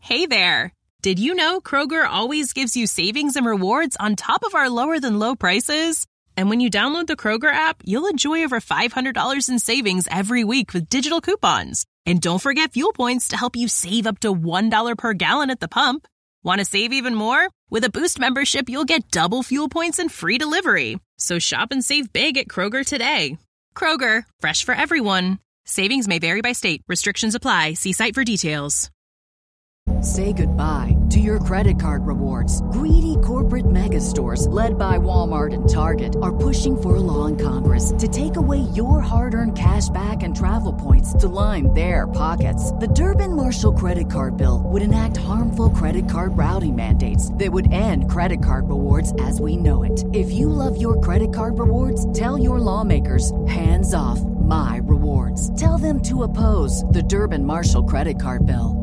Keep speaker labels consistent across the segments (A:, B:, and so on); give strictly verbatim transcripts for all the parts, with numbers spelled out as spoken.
A: Hey there! Did you know Kroger always gives you savings and rewards on top of our lower-than-low prices? And when you download the Kroger app, you'll enjoy over five hundred dollars in savings every week with digital coupons. And don't forget fuel points to help you save up to one dollar per gallon at the pump. Want to save even more? With a Boost membership, you'll get double fuel points and free delivery. So shop and save big at Kroger today. Kroger, fresh for everyone. Savings may vary by state. Restrictions apply. See site for details.
B: Say goodbye to your credit card rewards. Greedy corporate mega stores, led by Walmart and Target, are pushing for a law in Congress to take away your hard-earned cash back and travel points to line their pockets. The Durbin-Marshall credit card bill would enact harmful credit card routing mandates that would end credit card rewards as we know it. If you love your credit card rewards, tell your lawmakers, hands off my rewards. Tell them to oppose the Durbin-Marshall credit card bill.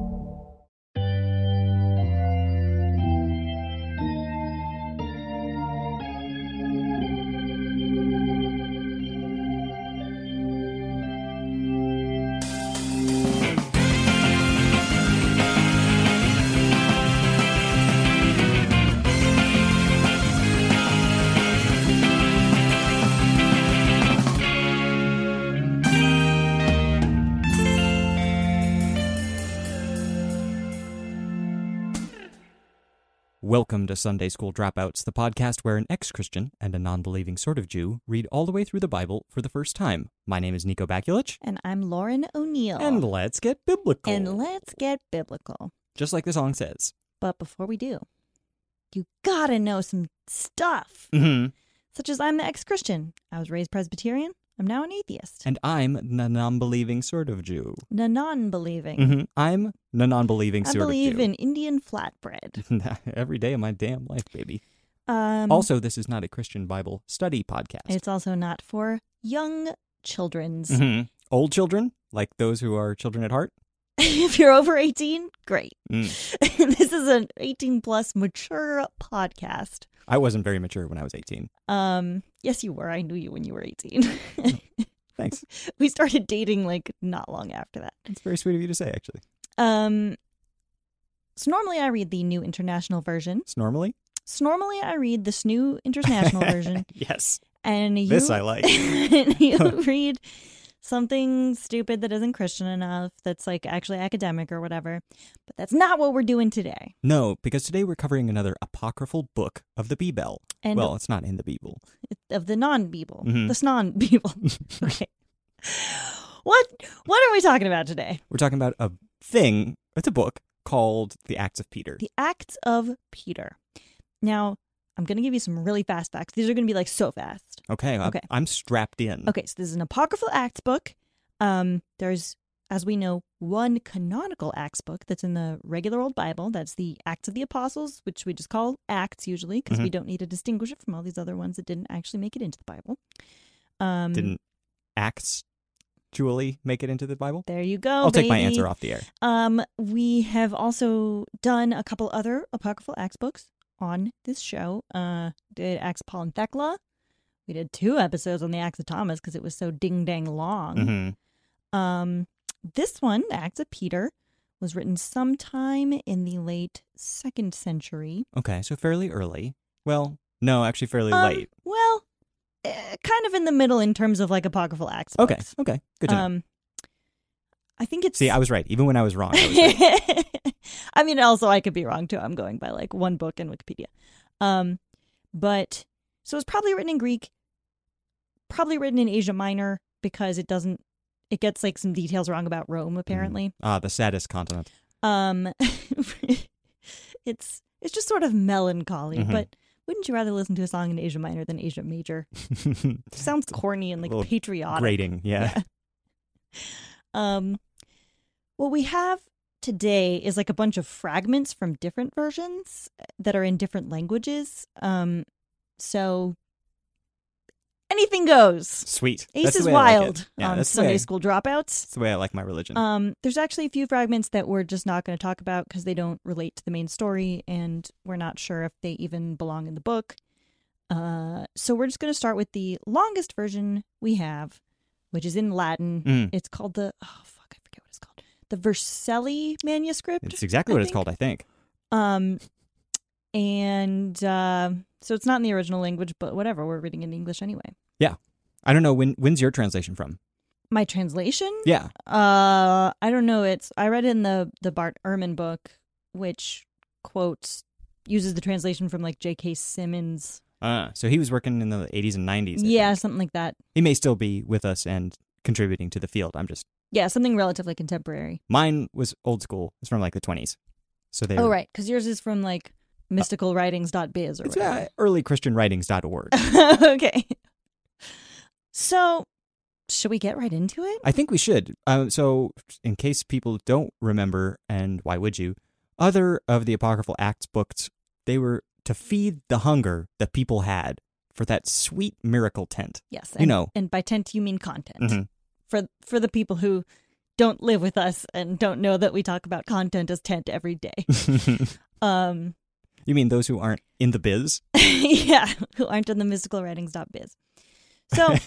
C: Welcome to Sunday School Dropouts, the podcast where an ex-Christian and a non-believing sort of Jew read all the way through the Bible for the first time. My name is Nico Bakulich.
D: And I'm Lauren O'Neill.
C: And let's get biblical.
D: And let's get biblical.
C: Just like the song says.
D: But before we do, you gotta know some stuff.
C: Mm-hmm.
D: Such as I'm the ex-Christian. I was raised Presbyterian. I'm now an atheist.
C: And I'm the non-believing sort of Jew.
D: The non-believing.
C: Mm-hmm. I'm the non-believing
D: I
C: sort of Jew.
D: believe in Indian flatbread.
C: Every day of my damn life, baby.
D: Um,
C: also, this is not a Christian Bible study podcast.
D: It's also not for young children's.
C: Mm-hmm. Old children, like those who are children at heart.
D: If you're over eighteen, great.
C: Mm.
D: This is an eighteen plus mature podcast.
C: I wasn't very mature when I was eighteen.
D: Um, yes, you were. I knew you when you were eighteen.
C: Thanks.
D: We started dating like not long after that.
C: It's very sweet of you to say, actually.
D: Um, so normally I read the New International Version.
C: It's normally?
D: So normally I read this New International Version.
C: Yes.
D: And you,
C: this I like.
D: And you read something stupid that isn't Christian enough, that's like actually academic or whatever. But that's not what we're doing today.
C: No, because today we're covering another apocryphal book of the Bible.
D: And
C: well, it's not in the Bible.
D: Of the non-Bible.
C: Mm-hmm.
D: The snon-Bible. Okay. What What are we talking about today?
C: We're talking about a thing, it's a book, called The Acts of Peter.
D: The Acts of Peter. Now, I'm going to give you some really fast facts. These are going to be like so fast.
C: Okay,
D: Okay.
C: I'm, I'm strapped in.
D: Okay, so this is an apocryphal Acts book. Um, there's, as we know, one canonical Acts book that's in the regular old Bible. That's the Acts of the Apostles, which we just call Acts usually, because
C: Mhm.
D: we don't need to distinguish it from all these other ones that didn't actually make it into the Bible. Um,
C: Didn't Acts actually make it into the Bible?
D: There you go,
C: I'll take my
D: baby.
C: answer off the air.
D: Um, we have also done a couple other apocryphal Acts books on this show. Uh, did Acts of Paul and Thecla. We did two episodes on the Acts of Thomas because it was so ding dang long.
C: Mm-hmm.
D: Um, this one, the Acts of Peter, was written sometime in the late second century.
C: Okay, so fairly early. Well, no, actually fairly
D: Um,
C: late.
D: Well, eh, kind of in the middle in terms of like apocryphal Acts
C: Okay,
D: books.
C: okay, good to know.
D: Um, I think it's.
C: See, I was right. Even when I was wrong, I was right.
D: I mean, also I could be wrong too. I'm going by like one book in Wikipedia. Um, but so it's probably written in Greek, probably written in Asia Minor because it doesn't. It gets like some details wrong about Rome apparently.
C: Ah, the saddest continent.
D: Um, it's it's just sort of melancholy.
C: Mhm.
D: But wouldn't you rather listen to a song in Asia Minor than Asia Major? It sounds corny and like
C: little
D: patriotic.
C: Grating, yeah.
D: Yeah. Um, what we have today is like a bunch of fragments from different versions that are in different languages. Um, so anything goes.
C: Sweet.
D: Ace
C: That's the
D: is
C: way I like it.
D: wild
C: Yeah,
D: on
C: that's the
D: Sunday
C: way-
D: School Dropouts.
C: That's the way I like my religion.
D: Um, there's actually a few fragments that we're just not going to talk about because they don't relate to the main story, and we're not sure if they even belong in the book. Uh, so we're just going to start with the longest version we have, which is in Latin.
C: Mm.
D: It's called the, oh, fuck, I forget what it's called. the Vercelli manuscript.
C: It's exactly what
D: I
C: it's
D: think.
C: called, I think.
D: Um, and uh, so it's not in the original language, but whatever. We're reading in English anyway.
C: Yeah. I don't know. When when's your translation from?
D: My translation?
C: Yeah.
D: Uh, I don't know. It's I read in the the Bart Ehrman book, which quotes uses the translation from like J K. Simmons.
C: Uh, so he was working in the eighties and nineties. I
D: Yeah,
C: think.
D: something like that.
C: He may still be with us and contributing to the field. I'm just...
D: Yeah, something relatively contemporary.
C: Mine was old school. It's from like the twenties. So they
D: Oh, right, because yours is from like mystical writings dot biz or
C: It's
D: whatever.
C: uh, early christian writings dot org.
D: Okay. So, should we get right into it?
C: I think we should. Um, so, in case people don't remember, and why would you, other of the Apocryphal Acts books, they were to feed the hunger that people had for that sweet miracle tent.
D: Yes.
C: You
D: And,
C: know.
D: and by tent, you mean content.
C: Mhm.
D: For for the people who don't live with us and don't know that we talk about content as tent every day. um,
C: You mean those who aren't in the biz?
D: yeah, who aren't in the mystical writings dot biz. So,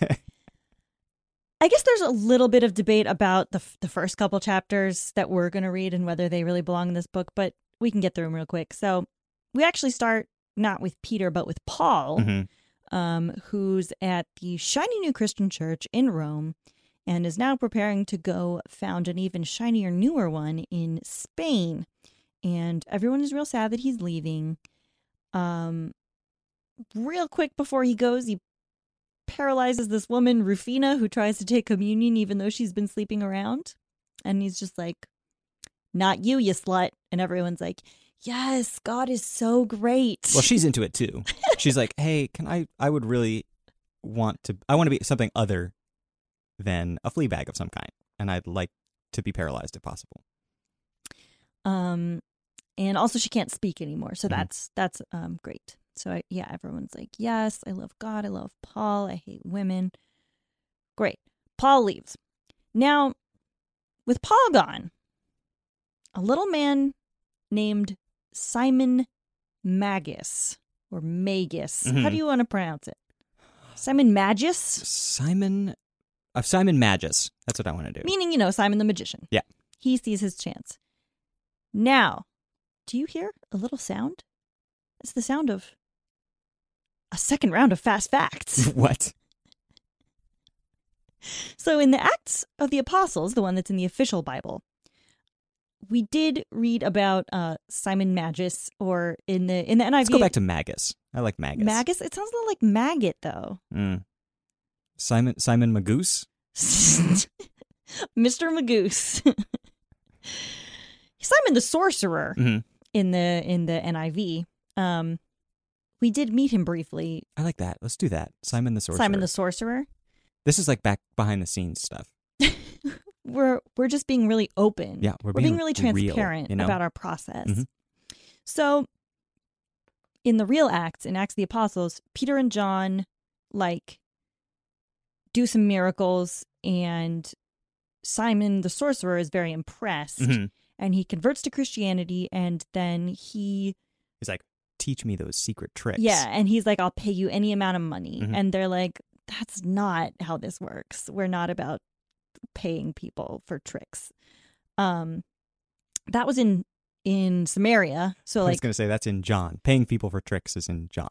D: I guess there's a little bit of debate about the the first couple chapters that we're going to read and whether they really belong in this book, but we can get through them real quick. So we actually start not with Peter, but with Paul,
C: Mhm.
D: um, who's at the Shiny New Christian Church in Rome and is now preparing to go found an even shinier, newer one in Spain. And everyone is real sad that he's leaving. Um, real quick before he goes, he paralyzes this woman, Rufina, who tries to take communion even though she's been sleeping around. And he's just like, not you, you slut. And everyone's like, yes, God is so great.
C: Well, she's into it too. She's like, hey, can I, I would really want to, I want to be something other than a flea bag of some kind. And I'd like to be paralyzed if possible.
D: Um, and also she can't speak anymore. So
C: Mhm.
D: that's, that's um great. So I, yeah, everyone's like, yes, I love God. I love Paul. I hate women. Great. Paul leaves. Now, with Paul gone, a little man named Simon Magus or Magus. How
C: Mhm.
D: do you want to pronounce it? Simon Magus?
C: Simon, uh, Simon Magus. That's what I want to do.
D: Meaning, you know, Simon the magician.
C: Yeah.
D: He sees his chance. Now, do you hear a little sound? It's the sound of a second round of fast facts.
C: What?
D: So in the Acts of the Apostles, the one that's in the official Bible, we did read about uh, Simon Magus, or in the in the N I V.
C: Let's go back to Magus. I like Magus.
D: Magus. It sounds a little like maggot, though.
C: Mm. Simon Simon Magoose?
D: Mister Magoose. Simon the Sorcerer
C: Mhm.
D: in the in the N I V. Um, we did meet him briefly.
C: I like that. Let's do that. Simon the Sorcerer.
D: Simon the Sorcerer.
C: This is like back behind the scenes stuff.
D: We're we're just being really open.
C: Yeah, we're
D: we're being,
C: being
D: really
C: real,
D: transparent
C: you know?
D: about our process.
C: Mhm.
D: So, in the real Acts, in Acts of the Apostles, Peter and John like do some miracles, and Simon the Sorcerer is very impressed,
C: Mhm.
D: and he converts to Christianity, and then he
C: He's like, teach me those secret tricks.
D: yeah, and he's like, I'll pay you any amount of money,
C: Mhm.
D: and they're like, that's not how this works. We're not about paying people for tricks. Um, that was in in Samaria. So
C: I was
D: like,
C: going to say that's in John. Paying people for tricks is in John.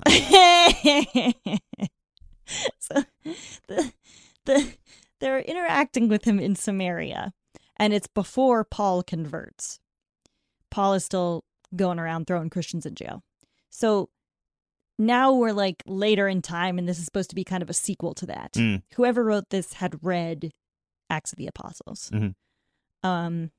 D: so the the they're interacting with him in Samaria, and it's before Paul converts. Paul is still going around throwing Christians in jail. So now we're like later in time, and this is supposed to be kind of a sequel to that.
C: Mm.
D: Whoever wrote this had read Acts of the Apostles.
C: Mhm.
D: Um,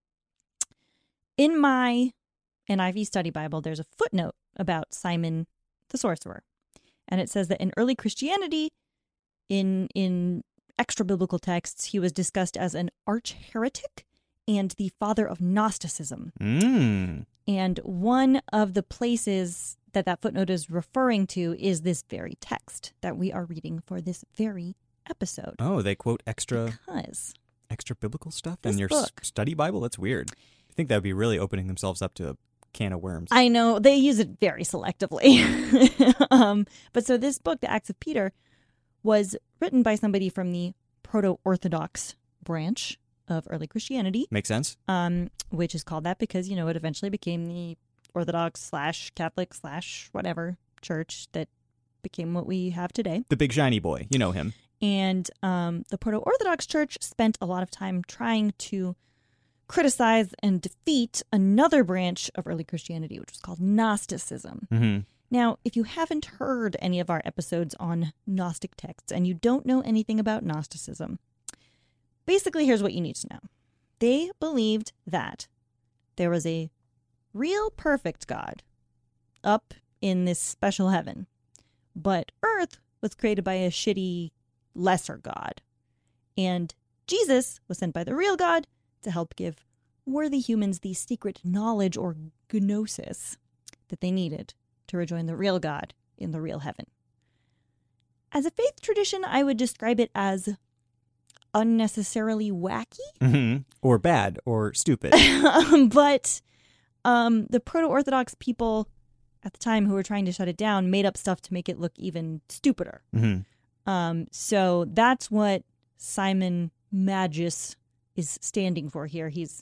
D: in my N I V study Bible, there's a footnote about Simon the Sorcerer. And it says that in early Christianity, in in extra biblical texts, he was discussed as an arch heretic and the father of Gnosticism.
C: Mm.
D: And one of the places that that footnote is referring to is this very text that we are reading for this very episode.
C: Oh, they quote extra
D: Because
C: extra biblical stuff
D: This
C: in your s-
D: book-
C: study Bible? That's weird. I think that would be really opening themselves up to a can of worms.
D: I know they use it very selectively. um, but so this book, The Acts of Peter, was written by somebody from the Proto-Orthodox branch of early Christianity,
C: Makes sense.
D: um, which is called that because, you know, it eventually became the Orthodox slash Catholic slash whatever church that became what we have today.
C: The big shiny boy. You know him.
D: And um, the Proto-Orthodox Church spent a lot of time trying to criticize and defeat another branch of early Christianity, which was called Gnosticism.
C: Mm-hmm.
D: Now, if you haven't heard any of our episodes on Gnostic texts and you don't know anything about Gnosticism, basically here's what you need to know. They believed that there was a real perfect God up in this special heaven, but Earth was created by a shitty lesser God. And Jesus was sent by the real God to help give worthy humans the secret knowledge or gnosis that they needed to rejoin the real God in the real heaven. As a faith tradition, I would describe it as unnecessarily wacky,
C: Mm-hmm. Or bad or stupid.
D: but um, the Proto-Orthodox people at the time who were trying to shut it down made up stuff to make it look even stupider.
C: Mm-hmm.
D: Um, so that's what Simon Magus is standing for here. He's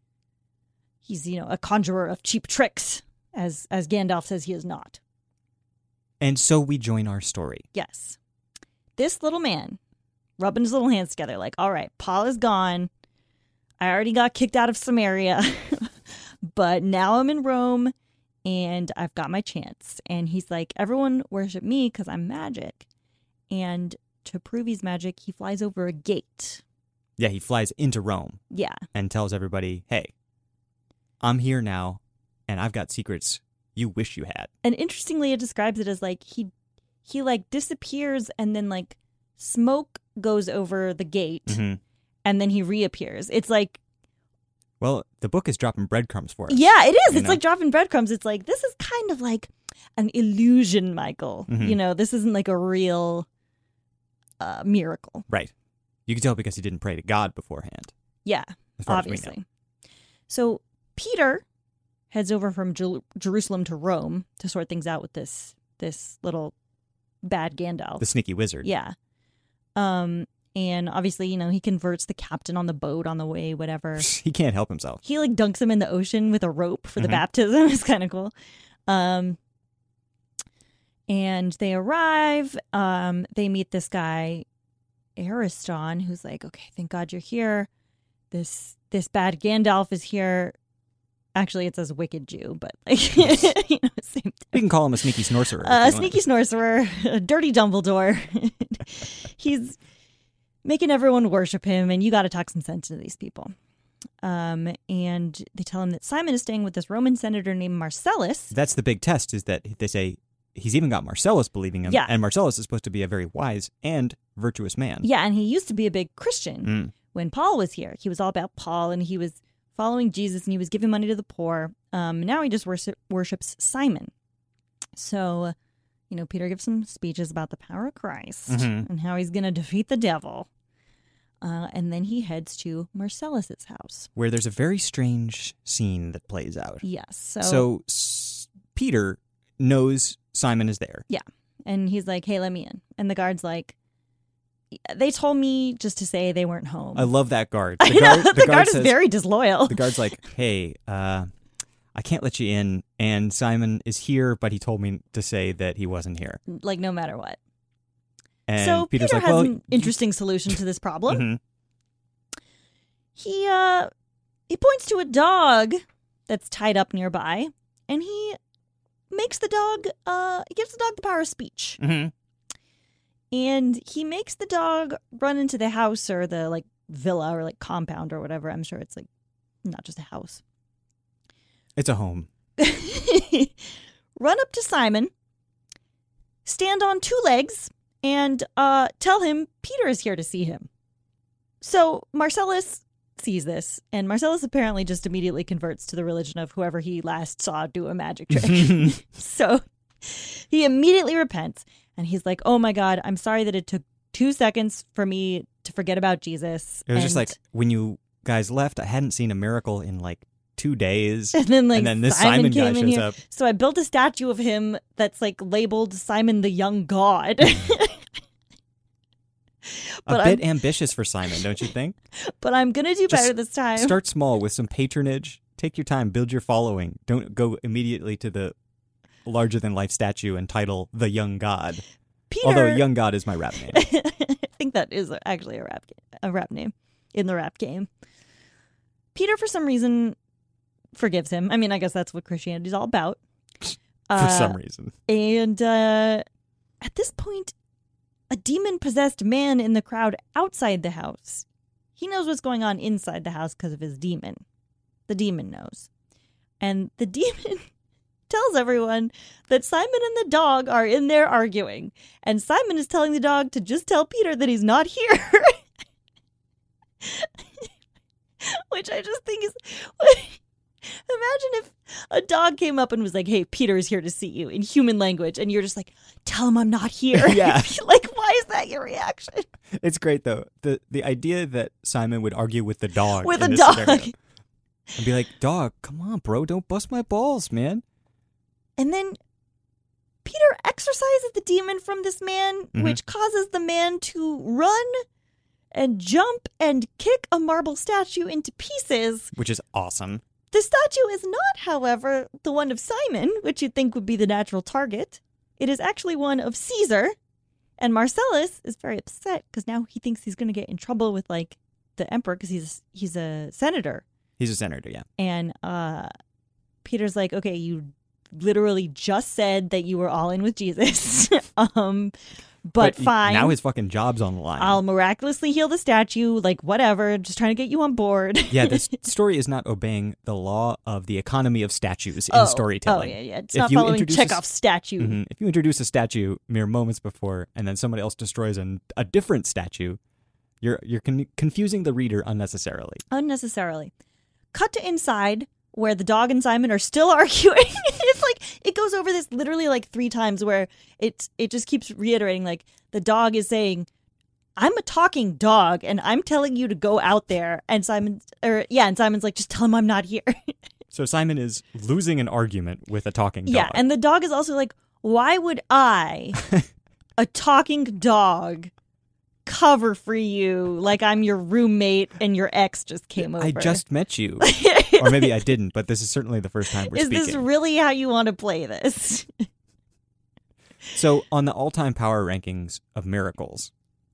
D: he's you know a conjurer of cheap tricks, as as Gandalf says he is not.
C: And so we join our story.
D: Yes, this little man rubbing his little hands together, like, all right, Paul is gone. I already got kicked out of Samaria, but now I'm in Rome, and I've got my chance. And he's like, everyone worship me because I'm magic. And to prove he's magic, he flies over a gate.
C: Yeah, he flies into Rome
D: Yeah.
C: and tells everybody, hey, I'm here now, and I've got secrets you wish you had.
D: And interestingly, it describes it as like he he like disappears and then like smoke goes over the gate
C: Mm-hmm.
D: and then he reappears. It's like,
C: Well, the book is dropping breadcrumbs for us.
D: yeah, it is.
C: You
D: It's
C: know?
D: like dropping breadcrumbs. It's like, this is kind of like an illusion, Michael.
C: Mhm.
D: You know, this isn't like a real uh, miracle.
C: Right. You can tell because he didn't pray to God beforehand.
D: Yeah,
C: As far as we know.
D: obviously. So Peter heads over from Jer- Jerusalem to Rome to sort things out with this this little bad Gandalf.
C: The sneaky wizard.
D: Yeah. Um, and obviously, you know, he converts the captain on the boat on the way, whatever.
C: He can't help himself.
D: He like dunks him in the ocean with a rope for the
C: Mhm.
D: baptism. It's kind of cool. Um, and they arrive. Um, they meet this guy, Ariston, who's like, okay, thank God you're here. This this bad Gandalf is here. Actually, it says wicked Jew, but like, you know, same
C: We can call him a sneaky sorcerer. if
D: uh,
C: you
D: sneaky
C: want.
D: sorcerer, a dirty Dumbledore. He's making everyone worship him, and you got to talk some sense into these people. Um, and they tell him that Simon is staying with this Roman senator named Marcellus.
C: That's the big test, is that they say he's even got Marcellus believing him.
D: Yeah.
C: And Marcellus is supposed to be a very wise and virtuous man.
D: Yeah, and he used to be a big Christian.
C: Mm.
D: When Paul was here, he was all about Paul, and he was following Jesus, and he was giving money to the poor. Um, now he just worship, worships Simon. So, you know, Peter gives some speeches about the power of Christ
C: Mhm.
D: and how he's going to defeat the devil. Uh, and then he heads to Marcellus's house.
C: Where there's a very strange scene that plays out.
D: Yes. So,
C: So s- Peter knows Simon is there.
D: and he's like, hey, let me in. And the guard's like, they told me just to say they weren't home.
C: I love that guard.
D: I
C: The
D: know,
C: guard,
D: the, guard, is
C: says-
D: very disloyal.
C: The guard's like, hey, uh, I can't let you in. And Simon is here, but he told me to say that he wasn't here.
D: Like, no matter what.
C: And
D: so
C: Peter's
D: Peter
C: like,
D: has
C: well,
D: an interesting solution to this problem.
C: Mhm.
D: He uh he points to a dog that's tied up nearby, and he makes the dog uh he gives the dog the power of speech.
C: Mhm.
D: And he makes the dog run into the house or the like villa or like compound or whatever. I'm sure it's like not just a house.
C: It's a home.
D: Run up to Simon, stand on two legs, and uh, tell him Peter is here to see him. So Marcellus sees this, and Marcellus apparently just immediately converts to the religion of whoever he last saw do a magic trick. So he immediately repents, and he's like, oh my God, I'm sorry that it took two seconds for me to forget about Jesus.
C: It was
D: and,
C: just like, when you guys left, I hadn't seen a miracle in like two days.
D: And then, like,
C: and then this
D: Simon,
C: Simon, guy
D: came in
C: shows
D: here.
C: up.
D: So I built a statue of him that's like labeled Simon the Young God.
C: a bit I'm, ambitious for Simon, don't you think?
D: But I'm going to do
C: Just
D: better this time.
C: Start small with some patronage. Take your time. Build your following. Don't go immediately to the larger-than-life statue and title The Young God.
D: Peter,
C: Although Young God is my rap name.
D: I think that is actually a rap, a rap name in the rap game. Peter, for some reason, forgives him. I mean, I guess that's what Christianity is all about.
C: For
D: uh,
C: some reason.
D: And uh, at this point, a demon-possessed man in the crowd outside the house. He knows what's going on inside the house because of his demon. The demon knows. And the demon tells everyone that Simon and the dog are in there arguing. And Simon is telling the dog to just tell Peter that he's not here. Which I just think is... Imagine if a dog came up and was like, hey, Peter is here to see you in human language. And you're just like, tell him I'm not here.
C: Yeah.
D: Like, why is that your reaction?
C: It's great, though. The the idea that Simon would argue with the dog.
D: With
C: in
D: a
C: this
D: dog.
C: scenario. And be like, dog, come on, bro. Don't bust my balls, man.
D: And then Peter exorcises the demon from this man,
C: Mm-hmm.
D: which causes the man to run and jump and kick a marble statue into pieces.
C: Which is awesome.
D: The statue is not, however, the one of Simon, which you'd think would be the natural target. It is actually one of Caesar. And Marcellus is very upset because now he thinks he's going to get in trouble with, like, the emperor because he's he's a senator.
C: He's a senator, yeah.
D: And uh, Peter's like, okay, you literally just said that you were all in with Jesus. um, but,
C: But
D: fine.
C: Now his fucking job's on the line.
D: I'll miraculously heal the statue. Like, whatever. Just trying to get you on board.
C: Yeah, this story is not obeying the law of the economy of statues in
D: oh,
C: storytelling.
D: Oh, yeah, yeah. It's
C: If
D: not
C: you
D: following
C: introduce
D: Chekhov's
C: a,
D: statue.
C: Mhm. If you introduce a statue mere moments before and then somebody else destroys an, a different statue, you're you're con- confusing the reader unnecessarily.
D: Unnecessarily. Cut to inside where the dog and Simon are still arguing. It's like it goes over this literally like three times where it it just keeps reiterating, like, the dog is saying, I'm a talking dog and I'm telling you to go out there. And Simon or yeah, and Simon's like, just tell him I'm not here.
C: So Simon is losing an argument with a talking dog.
D: Yeah, and the dog is also like, why would I, a talking dog, cover for you like I'm your roommate and your ex just came over?
C: I just met you. Or maybe I didn't, but this is certainly the first time we're
D: Is
C: speaking.
D: this really how you want to play this?
C: So on the all-time power rankings of miracles,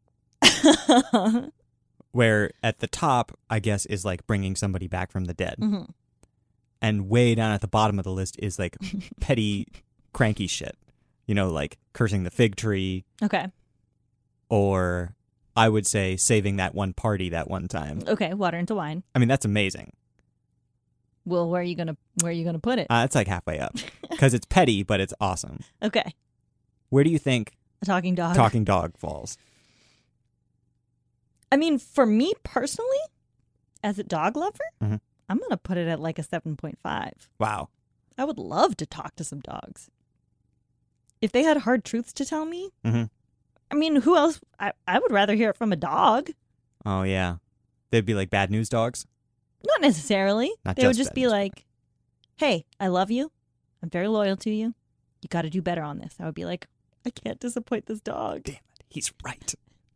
C: where at the top, I guess, is like bringing somebody back from the dead.
D: Mm-hmm.
C: And way down at the bottom of the list is like petty, cranky shit. You know, like cursing the fig tree.
D: Okay.
C: Or I would say saving that one party that one time.
D: Okay, water into wine.
C: I mean, that's amazing.
D: Well, where are you gonna where are you gonna put it?
C: Uh, it's like halfway up. Because it's petty, but it's awesome.
D: Okay.
C: Where do you think
D: A talking dog.
C: Talking Dog falls?
D: I mean, for me personally, as a dog lover,
C: Mhm.
D: I'm gonna put it at like a seven point five.
C: Wow.
D: I would love to talk to some dogs. If they had hard truths to tell me,
C: Mm-hmm.
D: I mean, who else? I, I would rather hear it from a dog.
C: Oh, yeah. They'd be like bad news dogs?
D: Not necessarily.
C: Not
D: they would
C: just
D: just
C: bad
D: be
C: news
D: like, hey, I love you. I'm very loyal to you. You got to do better on this. I would be like, I can't disappoint this dog.
C: Damn it. He's right.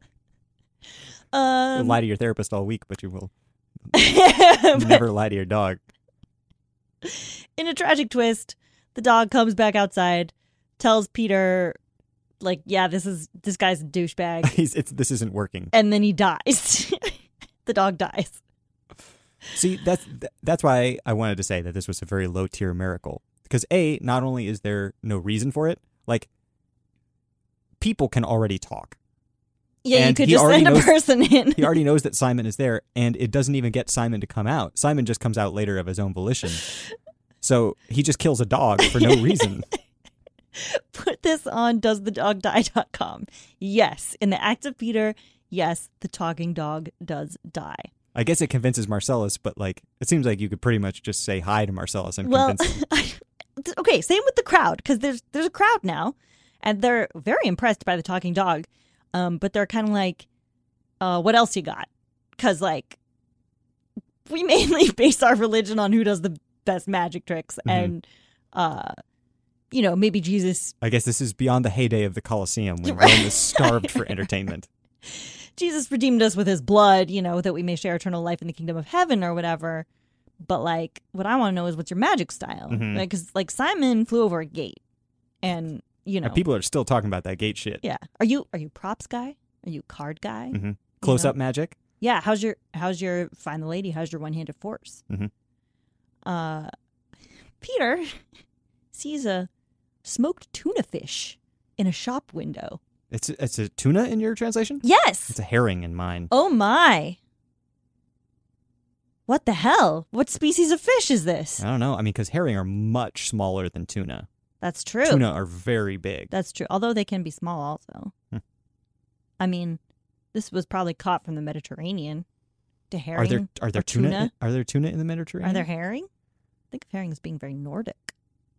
D: Um,
C: You'll lie to your therapist all week, but you will
D: but
C: never lie to your dog.
D: in a tragic twist, the dog comes back outside, tells Peter, like, yeah, this is this guy's a douchebag.
C: He's, it's, this isn't working.
D: And then he dies. The dog dies.
C: See, that's that's why I wanted to say that this was a very low tier miracle. Because A, not only is there no reason for it, like, people can already talk.
D: Yeah,
C: And
D: you could
C: he
D: just
C: already
D: send a
C: knows-
D: person in.
C: He already knows that Simon is there, and it doesn't even get Simon to come out. Simon just comes out later of his own volition. So he just kills a dog for no reason.
D: Put this on does the dog die dot com. Yes, in the act of Peter, yes, the talking dog does die.
C: I guess it convinces Marcellus, but like it seems like you could pretty much just say hi to Marcellus and
D: Well,
C: convince him.
D: okay, same with the crowd, because there's there's a crowd now, and they're very impressed by the talking dog, um, but they're kind of like, uh, what else you got? Because like we mainly base our religion on who does the best magic tricks,
C: Mm-hmm.
D: and uh, you know, maybe Jesus.
C: I guess this is beyond the heyday of the Colosseum when
D: Right.
C: Rome is starved for entertainment.
D: Jesus redeemed us with his blood, you know, that we may share eternal life in the kingdom of heaven or whatever. But, like, what I want to know is what's your magic style?
C: Mhm.
D: Because, like, Simon flew over a gate. And, you know.
C: And people are still talking about that gate shit.
D: Yeah. Are you are you props guy? Are you card guy?
C: Mm-hmm. Close
D: know?
C: up magic?
D: Yeah. How's your, how's your, find the lady, how's your one-handed force?
C: Mm-hmm.
D: Uh, Peter sees a smoked tuna fish in a shop window.
C: It's, it's a tuna in your translation?
D: Yes.
C: It's a herring in mine.
D: Oh, my. What the hell? What species of fish is this?
C: I don't know. I mean, because herring are much smaller than tuna.
D: That's true.
C: Tuna are very big.
D: That's true. Although they can be small also.
C: Hmm.
D: I mean, this was probably caught from the Mediterranean. To herring
C: Are there are there
D: or
C: tuna?
D: tuna?
C: Are there tuna in the Mediterranean?
D: Are there herring? I think of herring as being very Nordic.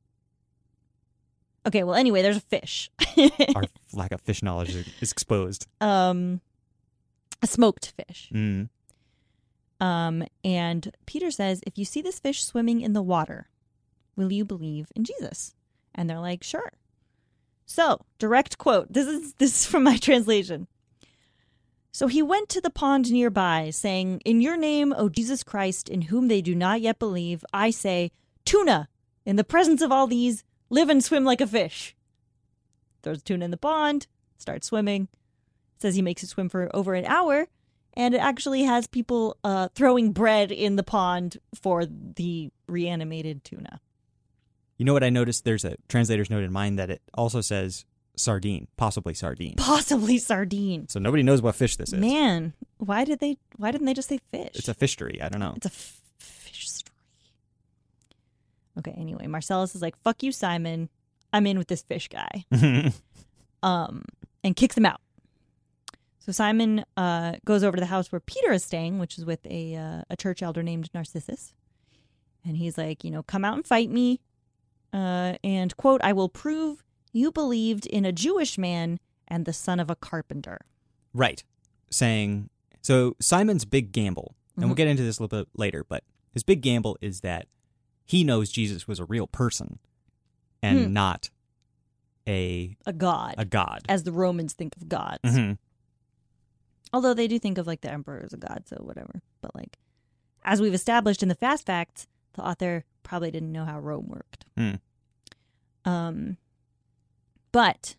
D: Okay, well, anyway, there's a fish.
C: Our lack of fish knowledge is is exposed.
D: um, a smoked fish.
C: Mm.
D: Um, and Peter says, if you see this fish swimming in the water, will you believe in Jesus? And they're like, sure. So, direct quote. This is this is from my translation. So he went to the pond nearby, saying, in your name, O Jesus Christ, in whom they do not yet believe, I say, tuna, in the presence of all these, live and swim like a fish. Throws tuna in the pond, starts swimming. Says he makes it swim for over an hour. And it actually has people uh, throwing bread in the pond for the reanimated tuna.
C: You know what I noticed? There's a translator's note in mine that it also says sardine, possibly sardine.
D: Possibly sardine.
C: So nobody knows what fish this is.
D: Man, why did they? Why didn't they just say fish?
C: It's a fish story. I don't know.
D: It's a f- fish story. Okay. Anyway, Marcellus is like, "Fuck you, Simon. I'm in with this fish guy." um, and kicks him out. So Simon uh, goes over to the house where Peter is staying, which is with a uh, a church elder named Narcissus. And he's like, you know, come out and fight me. Uh, and, quote, I will prove you believed in a Jewish man and the son of a carpenter.
C: Right. Saying, so Simon's big gamble, and
D: Mhm.
C: we'll get into this a little bit later, but his big gamble is that he knows Jesus was a real person and
D: Hmm.
C: not a
D: A god.
C: a god.
D: As the Romans think of gods.
C: Mhm.
D: Although they do think of, like, the emperor as a god, so whatever. But, like, as we've established in the Fast Facts, the author probably didn't know how Rome worked.
C: Hmm.
D: Um, but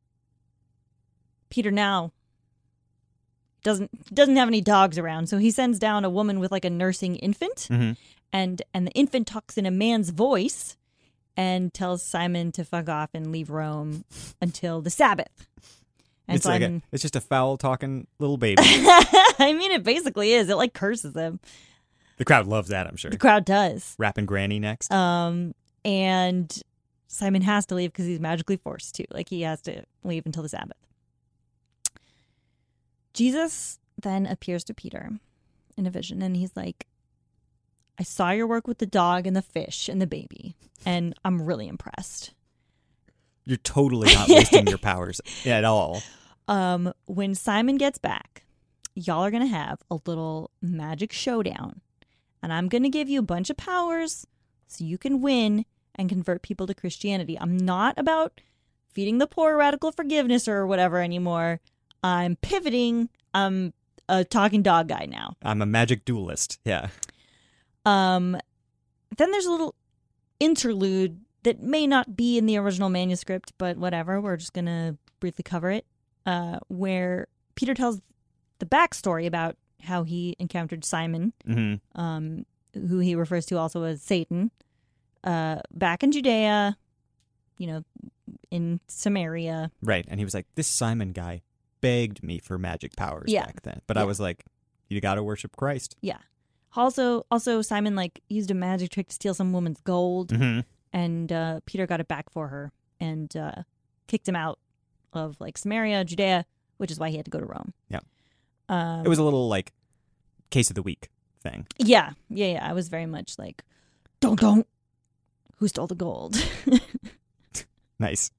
D: Peter now doesn't doesn't have any dogs around, so he sends down a woman with like a nursing infant,
C: Mhm.
D: and and the infant talks in a man's voice and tells Simon to fuck off and leave Rome until the Sabbath. And
C: It's like a,
D: Simon,
C: it's just a foul talking little baby.
D: I mean, it basically is. It like curses him.
C: The crowd loves that, I'm sure.
D: The crowd does.
C: Rapping Granny next.
D: Um, and Simon has to leave because he's magically forced to. Like, he has to leave until the Sabbath. Jesus then appears to Peter in a vision, and he's like, I saw your work with the dog and the fish and the baby, and I'm really impressed.
C: You're totally not wasting your powers at all.
D: Um, when Simon gets back, y'all are going to have a little magic showdown, and I'm going to give you a bunch of powers so you can win and convert people to Christianity. I'm not about feeding the poor radical forgiveness or whatever anymore. I'm pivoting. I'm a talking dog guy now.
C: I'm a magic duelist. Yeah.
D: Um, then there's a little interlude that may not be in the original manuscript, but whatever. We're just going to briefly cover it, uh, where Peter tells the backstory about how he encountered Simon,
C: Mm-hmm.
D: um, who he refers to also as Satan, uh, back in Judea, you know, in Samaria.
C: Right. And he was like, this Simon guy begged me for magic powers
D: Yeah.
C: back then. But I
D: Yeah.
C: was like, you got to worship Christ.
D: Yeah. Also, also Simon like used a magic trick to steal some woman's gold,
C: Mm-hmm.
D: and uh, Peter got it back for her and uh, kicked him out of like Samaria, Judea, which is why he had to go to Rome.
C: Yeah.
D: Um,
C: It was a little like case of the week thing.
D: yeah, yeah, yeah. I was very much like, don't, don't. Who stole the gold?
C: Nice.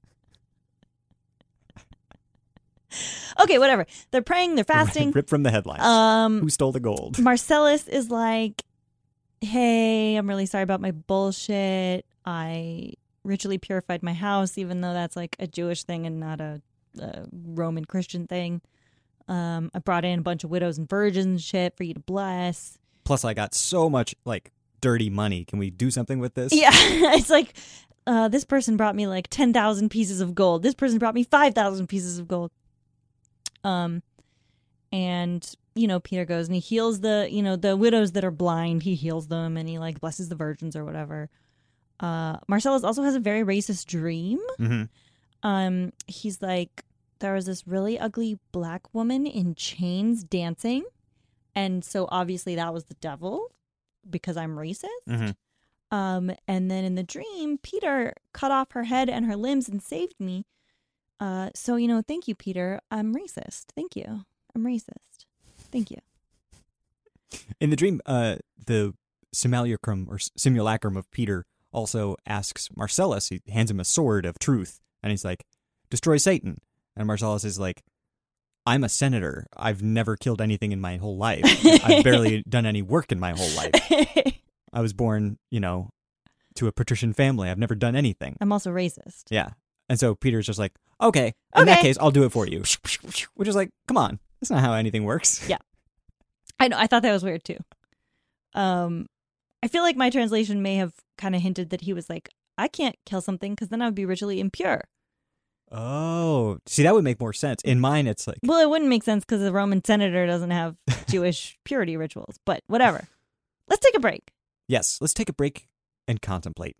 D: Okay, whatever. They're praying, they're fasting.
C: Rip from the headlines.
D: Um,
C: Who stole the gold?
D: Marcellus is like, hey, I'm really sorry about my bullshit. I ritually purified my house, even though that's like a Jewish thing and not a, a Roman Christian thing. Um, I brought in a bunch of widows and virgins and shit for you to bless.
C: Plus, I got so much, like, dirty money. Can we do something with this?
D: Yeah, it's like, uh, this person brought me, like, ten thousand pieces of gold. This person brought me five thousand pieces of gold. Um, and, you know, Peter goes and he heals the, you know, the widows that are blind. He heals them and he, like, blesses the virgins or whatever. Uh, Marcellus also has a very racist dream.
C: Mm-hmm.
D: Um, he's like, there was this really ugly black woman in chains dancing. And so obviously that was the devil because I'm racist.
C: Mm-hmm.
D: Um, and then in the dream, Peter cut off her head and her limbs and saved me. Uh, so, you know, thank you, Peter. I'm racist. Thank you. I'm racist. Thank you.
C: In the dream, uh, the simulacrum or simulacrum of Peter also asks Marcellus, he hands him a sword of truth, and he's like, destroy Satan. And Marcellus is like, I'm a senator. I've never killed anything in my whole life. I've barely done any work in my whole life. I was born, you know, to a patrician family. I've never done anything.
D: I'm also racist.
C: Yeah. And so Peter's just like, okay, in
D: Okay.
C: that case, I'll do it for you. Which is like, come on. That's not how anything works.
D: Yeah. I know. I thought that was weird too. Um, I feel like my translation may have kind of hinted that he was like, I can't kill something because then I would be ritually impure.
C: Oh, see, that would make more sense. In mine, it's like,
D: Well, it wouldn't make sense because the Roman senator doesn't have Jewish purity rituals, but whatever. Let's take a break.
C: yes, let's take a break and contemplate.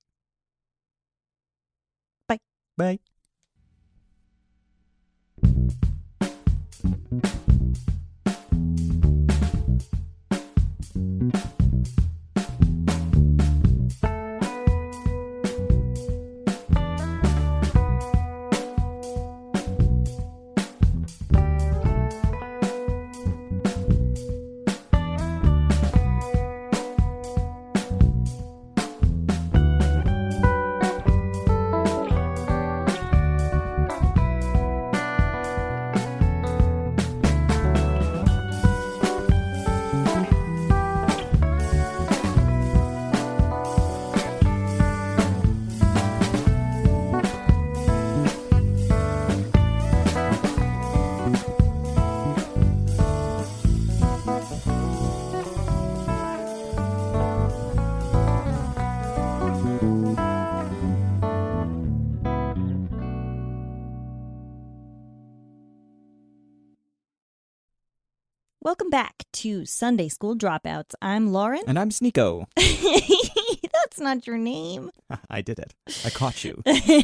D: Bye.
C: Bye.
D: Welcome back to Sunday School Dropouts. I'm Lauren.
C: And I'm Sneeko.
D: That's not your name.
C: I did it. I caught you.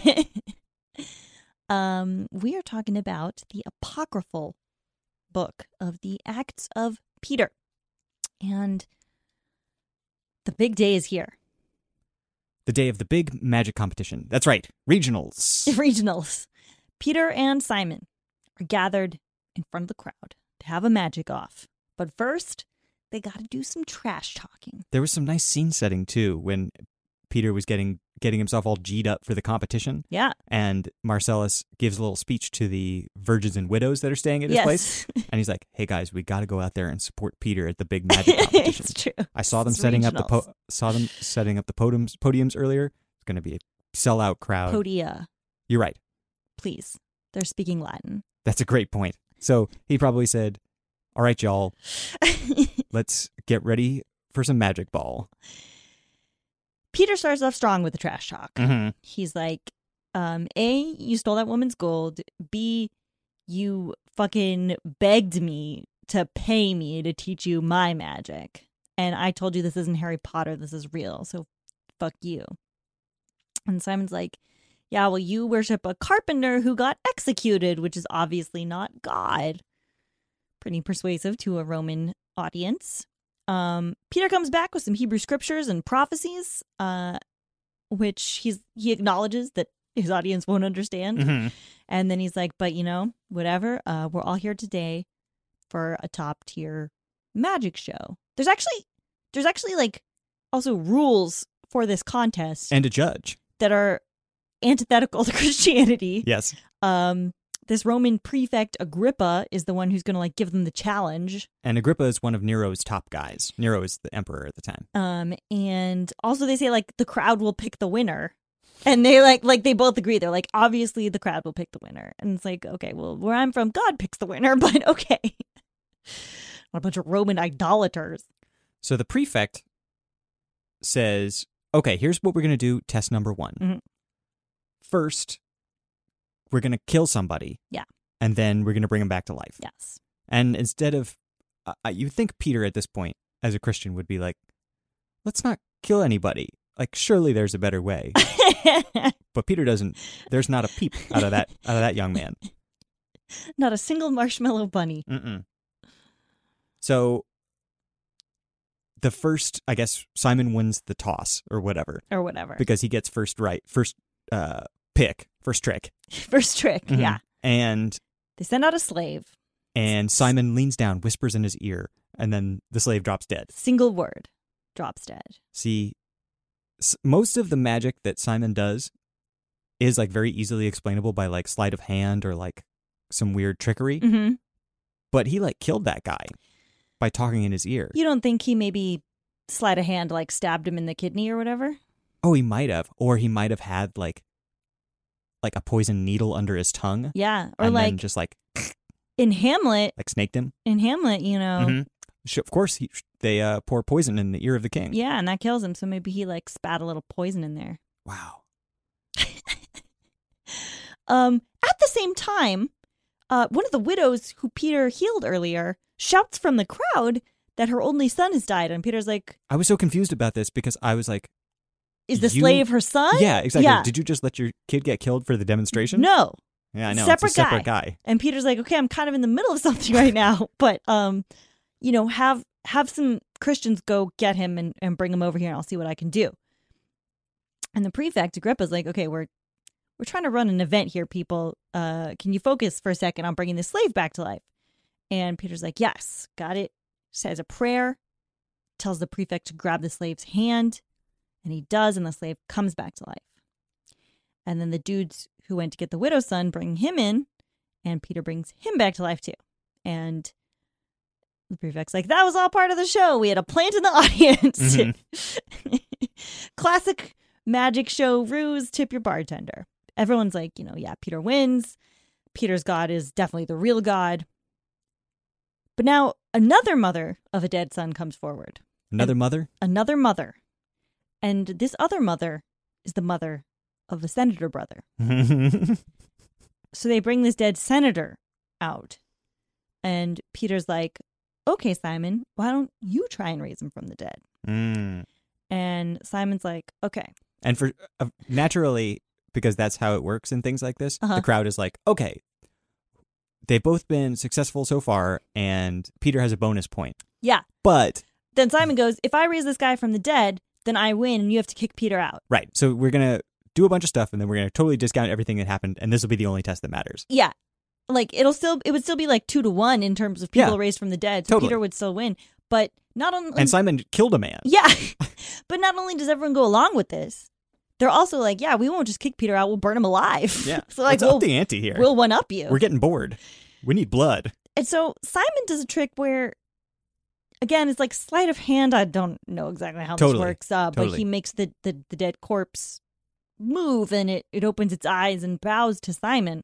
D: um, we are talking about the apocryphal book of the Acts of Peter. And the big day is here.
C: The day of the big magic competition. That's right. Regionals.
D: Regionals. Peter and Simon are gathered in front of the crowd to have a magic off. But first, they got to do some trash talking.
C: There was some nice scene setting, too, when Peter was getting getting himself all G'd up for the competition.
D: Yeah.
C: And Marcellus gives a little speech to the virgins and widows that are staying at his
D: Yes.
C: place. And he's like, hey, guys, we got to go out there and support Peter at the big magic competition.
D: It's true.
C: I saw them
D: It's
C: setting up the
D: regionals.
C: po- saw them setting up the podiums podiums earlier. It's going to be a sellout crowd.
D: Podia,
C: You're right.
D: please. They're speaking Latin.
C: That's a great point. So he probably said, all right, y'all, let's get ready for some magic ball.
D: Peter starts off strong with the trash talk.
C: Mm-hmm.
D: He's like, um, A, you stole that woman's gold. B, you fucking begged me to pay me to teach you my magic. And I told you this isn't Harry Potter, this is real, so fuck you. And Simon's like, yeah, well, you worship a carpenter who got executed, which is obviously not God. Pretty persuasive to a Roman audience. Um, Peter comes back with some Hebrew scriptures and prophecies, uh, which he's he acknowledges that his audience won't understand.
C: Mm-hmm.
D: And then he's like, but you know, whatever, uh, we're all here today for a top tier magic show. There's actually, there's actually like also rules for this contest
C: And a judge.
D: that are antithetical to Christianity.
C: Yes.
D: Um, this Roman prefect Agrippa is the one who's going to like give them the challenge.
C: And Agrippa is one of Nero's top guys. Nero is the emperor at the time.
D: Um, and also they say like the crowd will pick the winner. And they like, like they both agree. They're like, obviously the crowd will pick the winner. And it's like, okay, well, where I'm from, God picks the winner, but okay. A bunch of Roman idolaters.
C: So the prefect says, okay, here's what we're going to do. Test number one.
D: Mm-hmm.
C: First, we're going to kill somebody.
D: Yeah.
C: And then we're going to bring him back to life.
D: Yes.
C: And instead of, uh, you think Peter at this point, as a Christian, would be like, let's not kill anybody. Like, surely there's a better way. But Peter doesn't, there's not a peep out of that, out of that young man.
D: Not a single marshmallow bunny.
C: Mm-mm. So the first, I guess, Simon wins the toss or whatever.
D: Or whatever.
C: Because he gets first right, first uh, pick, first trick.
D: First trick,
C: Mm-hmm.
D: yeah.
C: And
D: they send out a slave.
C: And Simon leans down, whispers in his ear, and then the slave drops dead.
D: Single word. Drops dead.
C: See, s- most of the magic that Simon does is like very easily explainable by like sleight of hand or like some weird trickery.
D: Mm-hmm.
C: But he like killed that guy by talking in his ear.
D: You don't think he maybe sleight of hand like stabbed him in the kidney or whatever?
C: Oh, he might have. Or he might have had like like a poison needle under his tongue.
D: Yeah. Or
C: and
D: like
C: then just like
D: in Hamlet.
C: like snaked him.
D: In Hamlet, you know.
C: Mm-hmm. Of course, he, they uh, pour poison in the ear of the king.
D: Yeah, and that kills him. So maybe he like spat a little poison in there.
C: Wow.
D: um. At the same time, uh, one of the widows who Peter healed earlier shouts from the crowd that her only son has died, and Peter's like,
C: I was so confused about this because I was like,
D: "Is the
C: You-
D: slave her son?"
C: yeah, exactly.
D: Yeah.
C: Did you just let your kid get killed for the demonstration?
D: No.
C: Yeah, I know.
D: Separate
C: it's a separate guy.
D: And Peter's like, okay, I'm kind of in the middle of something right now, but um, you know, have have some Christians go get him and, and bring him over here, and I'll see what I can do. And the prefect Agrippa's like, okay, we're we're trying to run an event here, people. Uh, can you focus for a second on bringing the slave back to life? And Peter's like, yes, got it. Says a prayer, tells the prefect to grab the slave's hand, and he does, and the slave comes back to life. And then the dudes who went to get the widow's son bring him in, and Peter brings him back to life too. And the prefect's like, that was all part of the show. We had a plant in the audience.
C: Mm-hmm.
D: Classic magic show ruse, tip your bartender. Everyone's like, you know, yeah, Peter wins. Peter's God is definitely the real God. But now another mother of a dead son comes forward.
C: Another
D: And
C: mother?
D: Another mother. And this other mother is the mother of a senator brother. So they bring this dead senator out. And Peter's like, okay, Simon, why don't you try and raise him from the dead?
C: Mm.
D: And Simon's like, okay.
C: And for uh, naturally, because that's how it works in things like this,
D: Uh-huh.
C: the crowd is like, okay, they've both been successful so far, and Peter has a bonus point.
D: Yeah.
C: But,
D: Then Simon goes, if I raise this guy from the dead, then I win and you have to kick Peter out.
C: right, so we're going to do a bunch of stuff, and then we're going to totally discount everything that happened, and this will be the only test that matters.
D: Yeah. Like it'll still, it would still be like two to one in terms of people
C: Yeah.
D: raised from the dead. So
C: Totally.
D: Peter would still win. But not only.
C: And Simon killed a man.
D: Yeah. But not only does everyone go along with this, they're also like, yeah, we won't just kick Peter out. We'll burn him alive.
C: Yeah,
D: So like,
C: let's
D: we'll,
C: up the ante here.
D: we'll one up you.
C: We're getting bored. We need blood.
D: And so Simon does a trick where, again, it's like sleight of hand. I don't know exactly how
C: Totally.
D: this works, uh, but
C: Totally.
D: he makes the, the, the dead corpse move and it, it opens its eyes and bows to Simon.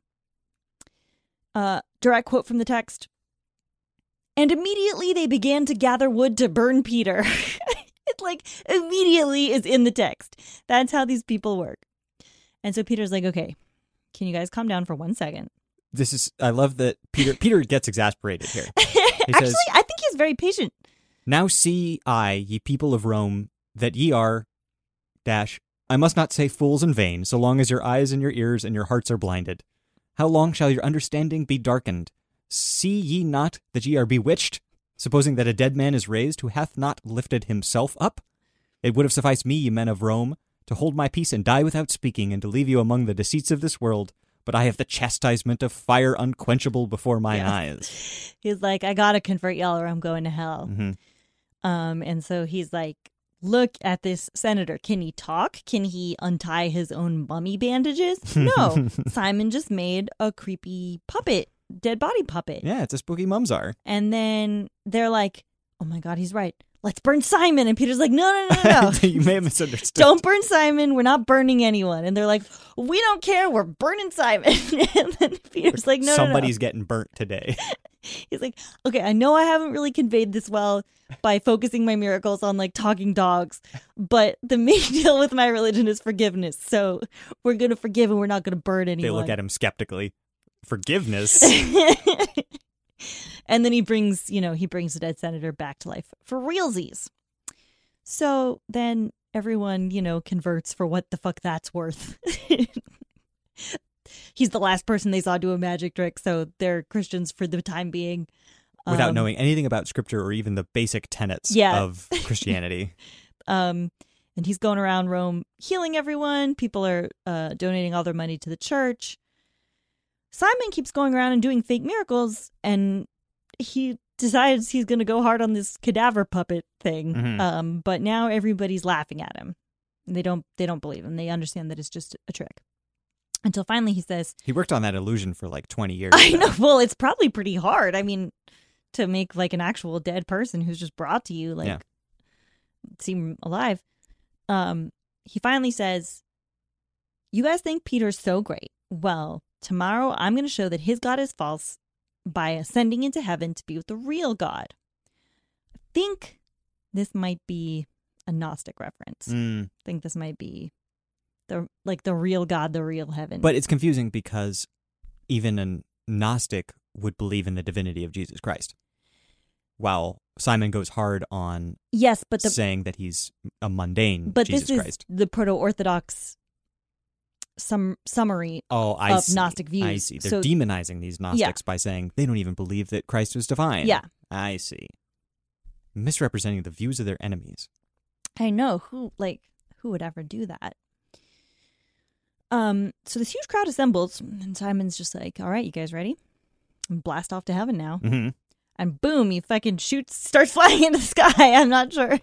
D: Uh, direct quote from the text. And immediately they began to gather wood to burn Peter. It's like immediately is in the text. That's how these people work. And so Peter's like, okay, can you guys calm down for one second?
C: This is, I love that Peter, Peter gets exasperated here.
D: Actually,
C: says-
D: I think he's very patient.
C: Now see I, ye people of Rome, that ye are, dash, I must not say fools in vain, so long as your eyes and your ears and your hearts are blinded. How long shall your understanding be darkened? See ye not that ye are bewitched, supposing that a dead man is raised who hath not lifted himself up? It would have sufficed me, ye men of Rome, to hold my peace and die without speaking, and to leave you among the deceits of this world, but I have the chastisement of fire unquenchable before my
D: Yeah.
C: eyes.
D: He's like, I gotta convert y'all or I'm going to hell.
C: hmm
D: Um, and so he's like, look at this senator. Can he talk? Can he untie his own mummy bandages? No. Simon just made a creepy puppet, dead body puppet.
C: Yeah, it's a spooky mumsar.
D: And then they're like, oh my God, he's right. let's burn Simon. And Peter's like, no, no, no, no.
C: You may have misunderstood.
D: Don't burn Simon. We're not burning anyone. And they're like, we don't care. We're burning Simon. And then Peter's like, no,
C: Somebody's
D: no, no.
C: getting burnt today.
D: He's like, okay, I know I haven't really conveyed this well by focusing my miracles on like talking dogs, but the main deal with my religion is forgiveness. So we're going to forgive and we're not going to burn anyone.
C: They look at him skeptically. Forgiveness?
D: And then he brings, you know, he brings the dead senator back to life for realsies. So then everyone, you know, converts for what the fuck that's worth. He's the last person they saw do a magic trick, so they're Christians for the time being.
C: Without
D: um,
C: knowing anything about scripture or even the basic tenets
D: Yeah.
C: of Christianity.
D: Um, and he's going around Rome healing everyone. People are uh, donating all their money to the church. Simon keeps going around and doing fake miracles, and he decides he's going to go hard on this cadaver puppet thing.
C: Mhm.
D: Um, but now everybody's laughing at him. They don't. They don't believe him. They understand that it's just a trick. Until finally he says,
C: He worked on that illusion for like twenty years.
D: I
C: though.
D: know. Well, it's probably pretty hard. I mean, to make like an actual dead person who's just brought to you, like,
C: Yeah.
D: seem alive. Um, he finally says, you guys think Peter's so great. Well, tomorrow I'm going to show that his God is false by ascending into heaven to be with the real God. I think this might be a Gnostic reference.
C: Mm.
D: I think this might be the like the real God, the real heaven.
C: But it's confusing because even a Gnostic would believe in the divinity of Jesus Christ. While Simon goes hard on
D: yes, but the
C: saying that he's a mundane
D: but
C: Jesus
D: this
C: Christ.
D: is the proto-Orthodox sum, summary.
C: Oh, I
D: of
C: see.
D: Gnostic views.
C: I see. They're
D: So-
C: demonizing these Gnostics by saying they don't even believe that Christ was divine.
D: Yeah.
C: I see. Misrepresenting the views of their enemies.
D: I know who like who would ever do that. Um. So this huge crowd assembles, and Simon's just like, "All right, you guys ready? Blast off to heaven now!"
C: Mm-hmm.
D: And boom, he fucking shoots, starts flying into the sky. I'm not sure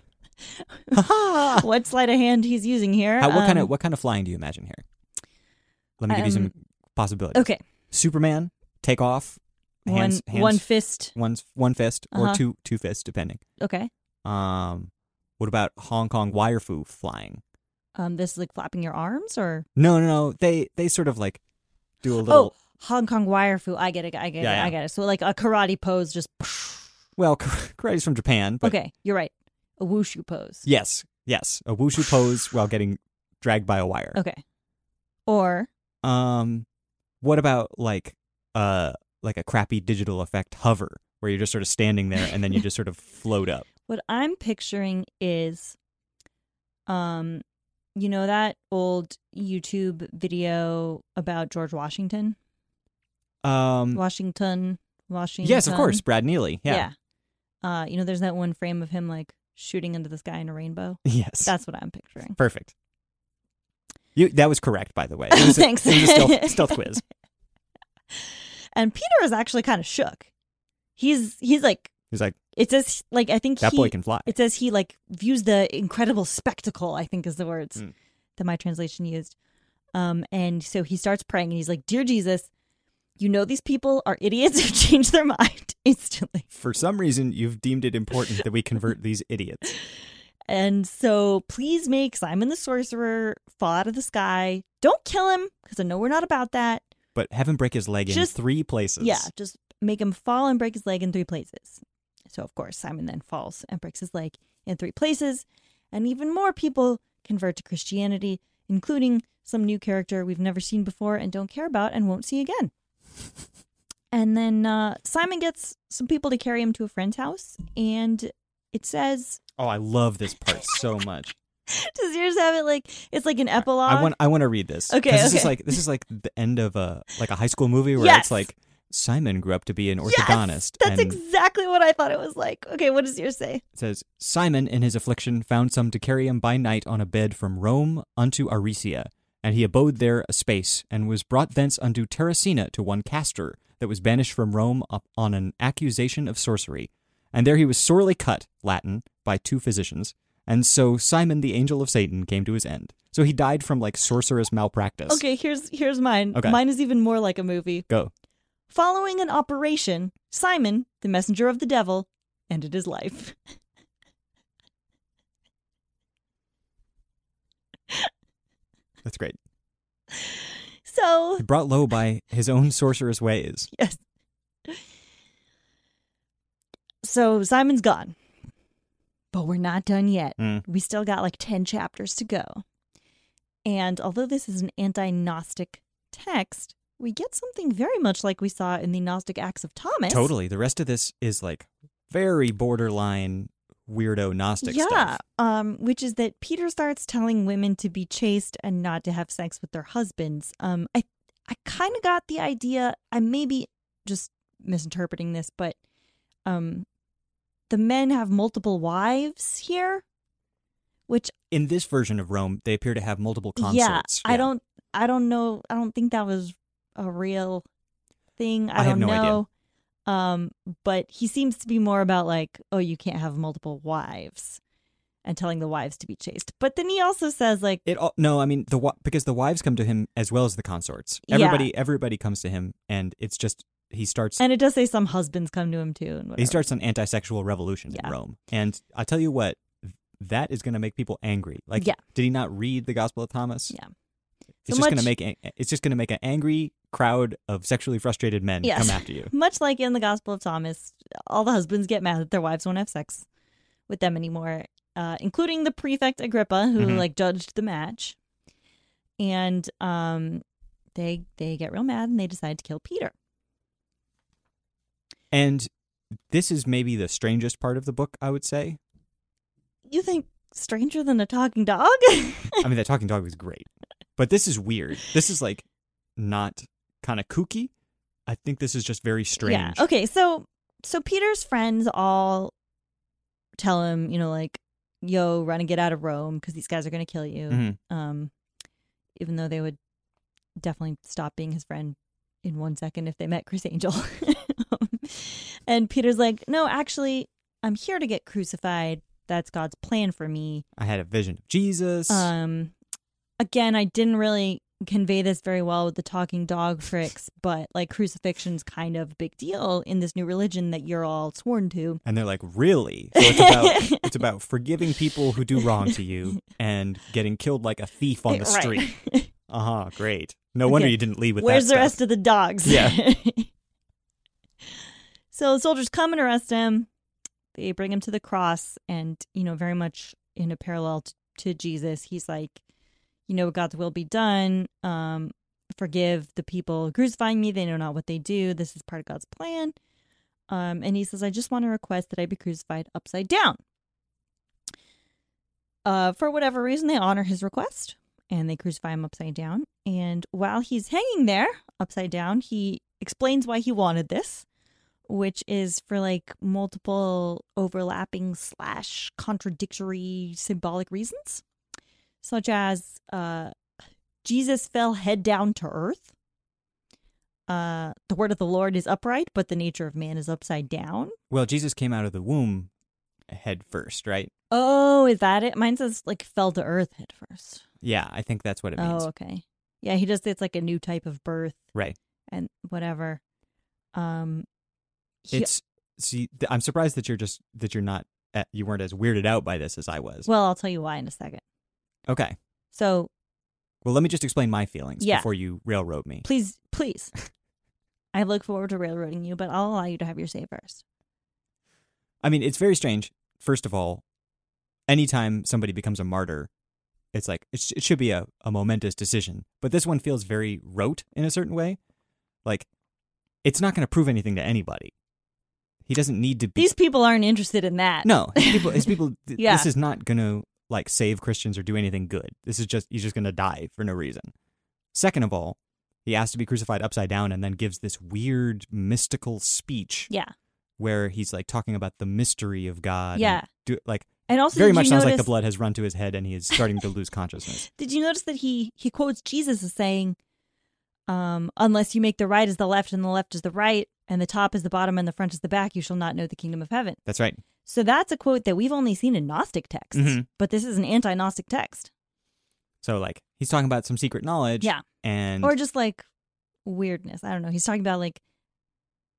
D: what sleight of hand he's using here.
C: How, what
D: um,
C: kind of what kind of flying do you imagine here? Let me give you some
D: um,
C: possibilities.
D: Okay,
C: Superman, take off, hands,
D: one
C: hands,
D: one fist.
C: one one fist or
D: Uh-huh.
C: two two fists, depending.
D: Okay.
C: Um, what about Hong Kong wire fu flying?
D: Um. This is like flapping your arms, or
C: No, no, no. They they sort of like do a little.
D: oh, Hong Kong wire fu. I get it. I get
C: Yeah,
D: it.
C: yeah.
D: I get it. So like a karate pose, just.
C: Well, karate's from Japan, but
D: Okay, you're right. A wushu pose.
C: yes, yes, a wushu pose while getting dragged by a wire.
D: Okay. Or
C: Um, what about like uh like a crappy digital effect hover where you're just sort of standing there and then you just sort of float up?
D: what I'm picturing is, um, you know that old YouTube video about George Washington?
C: Um,
D: Washington, Washington.
C: yes, of course, Brad Neely. Yeah.
D: Yeah. Uh, you know, there's that one frame of him like shooting into the sky in a rainbow.
C: Yes.
D: That's what I'm picturing.
C: Perfect. You that was correct, by the way. It was a,
D: Thanks.
C: It was a stealth, stealth quiz.
D: And Peter is actually kind of shook. He's he's like
C: He's like,
D: it says like I think
C: that
D: he,
C: boy can fly.
D: It says he like views the incredible spectacle, I think is the words
C: Mm.
D: that my translation used. Um, and so he starts praying and he's like, "Dear Jesus, you know these people are idiots who change their mind instantly.
C: For some reason, you've deemed it important that we convert these idiots.
D: And so please make Simon the sorcerer fall out of the sky. Don't kill him because I know we're not about that.
C: But have him break his leg
D: Just-
C: in three places.
D: Yeah, just make him fall and break his leg in three places." So, of course, Simon then falls and breaks his leg in three places. And even more people convert to Christianity, including some new character we've never seen before and don't care about and won't see again. And then uh, Simon gets some people to carry him to a friend's house. And it says,
C: Oh, I love this part so much.
D: does yours have it like, it's like an epilogue?
C: I want I want to read this.
D: Okay,
C: 'Cause This is
D: okay.
C: like this is like the end of a like a high school movie where
D: Yes!
C: it's like Simon grew up to be an
D: Yes!
C: orthodontist.
D: That's
C: and
D: exactly what I thought it was like. Okay, what does yours say?
C: it says Simon in his affliction found some to carry him by night on a bed from Rome unto Aricia, and he abode there a space, and was brought thence unto Terracina to one Castor, that was banished from Rome up on an accusation of sorcery. And there he was sorely cut, Latin, by two physicians. And so Simon the angel of Satan came to his end. So he died from like sorcerous malpractice.
D: Okay, here's here's mine.
C: Okay.
D: Mine is even more like a movie.
C: Go.
D: Following an operation, Simon, the messenger of the devil, ended his life.
C: That's great.
D: So
C: Brought low by his own sorcerous ways.
D: yes. So Simon's gone. But we're not done yet.
C: Mm.
D: We still got like ten chapters to go. And although this is an anti-Gnostic text, we get something very much like we saw in the Gnostic Acts of Thomas.
C: Totally. The rest of this is like very borderline weirdo Gnostic
D: yeah,
C: stuff.
D: um, which is that Peter starts telling women to be chaste and not to have sex with their husbands. Um, I I kind of got the idea. I may be just misinterpreting this, but um, the men have multiple wives here, which
C: In this version of Rome, they appear to have multiple consorts.
D: yeah, I don't, I don't know. I don't think that was a real thing. I,
C: I have
D: don't
C: no idea.
D: know. Um, but he seems to be more about like, oh, you can't have multiple wives, and telling the wives to be chaste. But then he also says like,
C: It all, no, I mean the wi- because the wives come to him as well as the consorts.
D: Yeah.
C: Everybody, everybody comes to him, and it's just he starts.
D: and it does say some husbands come to him too, and whatever.
C: He starts an anti-sexual revolution
D: Yeah.
C: in Rome, and I tell you what, that is going to make people angry. Like,
D: Yeah.
C: did he not read the Gospel of Thomas?
D: Yeah.
C: It's
D: So
C: just going to
D: much-
C: make a- it's just going to make an angry crowd of sexually frustrated men
D: Yes.
C: come after you.
D: Much like in the Gospel of Thomas, all the husbands get mad that their wives won't have sex with them anymore, uh, including the prefect Agrippa, who
C: Mhm.
D: like judged the match. And um, they they get real mad and they decide to kill Peter.
C: And this is maybe the strangest part of the book, I would say.
D: You think stranger than a talking dog?
C: I mean, that talking dog was great, but this is weird. This is like not kind of kooky. I think this is just very strange.
D: Yeah. Okay. So so Peter's friends all tell him, you know, like, yo, run and get out of Rome because these guys are going to kill you.
C: Mhm.
D: Um, even though they would definitely stop being his friend in one second if they met Chris Angel. And Peter's like, no, actually, I'm here to get crucified. That's God's plan for me.
C: I had a vision of Jesus.
D: Um, again, I didn't really convey this very well with the talking dog tricks, but like crucifixion's kind of a big deal in this new religion that you're all sworn to.
C: And they're like, really? So it's about it's about forgiving people who do wrong to you and getting killed like a thief on the
D: Right.
C: street. Uh huh. Great. No wonder
D: Okay.
C: you didn't lead with
D: Where's
C: that
D: the
C: stuff.
D: rest of the dogs?
C: Yeah.
D: So the soldiers come and arrest him. They bring him to the cross, and, you know, very much in a parallel to, to Jesus, he's like, you know, God's will be done. Um, forgive the people crucifying me. They know not what they do. This is part of God's plan. Um, and he says, I just want to request that I be crucified upside down. Uh, for whatever reason, they honor his request, and they crucify him upside down. And while he's hanging there upside down, he explains why he wanted this, which is for like multiple overlapping slash contradictory symbolic reasons, such as uh, Jesus fell head down to earth. Uh, the word of the Lord is upright, but the nature of man is upside down.
C: Well, Jesus came out of the womb head first, right?
D: Oh, is that it? Mine says like fell to earth head first.
C: Yeah, I think that's what it means.
D: Oh, okay. Yeah, he just, it's like a new type of birth
C: Right.
D: and whatever. Um, he-
C: It's see. th- I'm surprised that you're just that you're not uh, you weren't as weirded out by this as I was.
D: well, I'll tell you why in a second.
C: Okay.
D: So
C: Well, let me just explain my feelings
D: Yeah.
C: before you railroad me.
D: please, please. I look forward to railroading you, but I'll allow you to have your say first.
C: I mean, it's very strange. First of all, anytime somebody becomes a martyr, it's like it, sh- it should be a, a momentous decision. But this one feels very rote in a certain way. Like, it's not going to prove anything to anybody. He doesn't need to be.
D: These people aren't interested in that.
C: No, his people. His people. th-
D: Yeah.
C: This is not going to like save Christians or do anything good. This is just he's just going to die for no reason. Second of all, he asks to be crucified upside down and then gives this weird mystical speech
D: Yeah.
C: where he's like talking about the mystery of God. and
D: Yeah.
C: do like
D: And also,
C: very
D: did
C: much
D: you
C: sounds like the
D: notice-
C: blood has run to his head and he is starting to lose consciousness.
D: Did you notice that he he quotes Jesus as saying, um, "Unless you make the right as the left and the left is the right, and the top is the bottom and the front is the back, you shall not know the kingdom of heaven."
C: That's right.
D: So that's a quote that we've only seen in Gnostic texts,
C: Mhm.
D: but this is an anti-Gnostic text,
C: So like he's talking about some secret knowledge.
D: Yeah.
C: And
D: or just like weirdness. I don't know. He's talking about like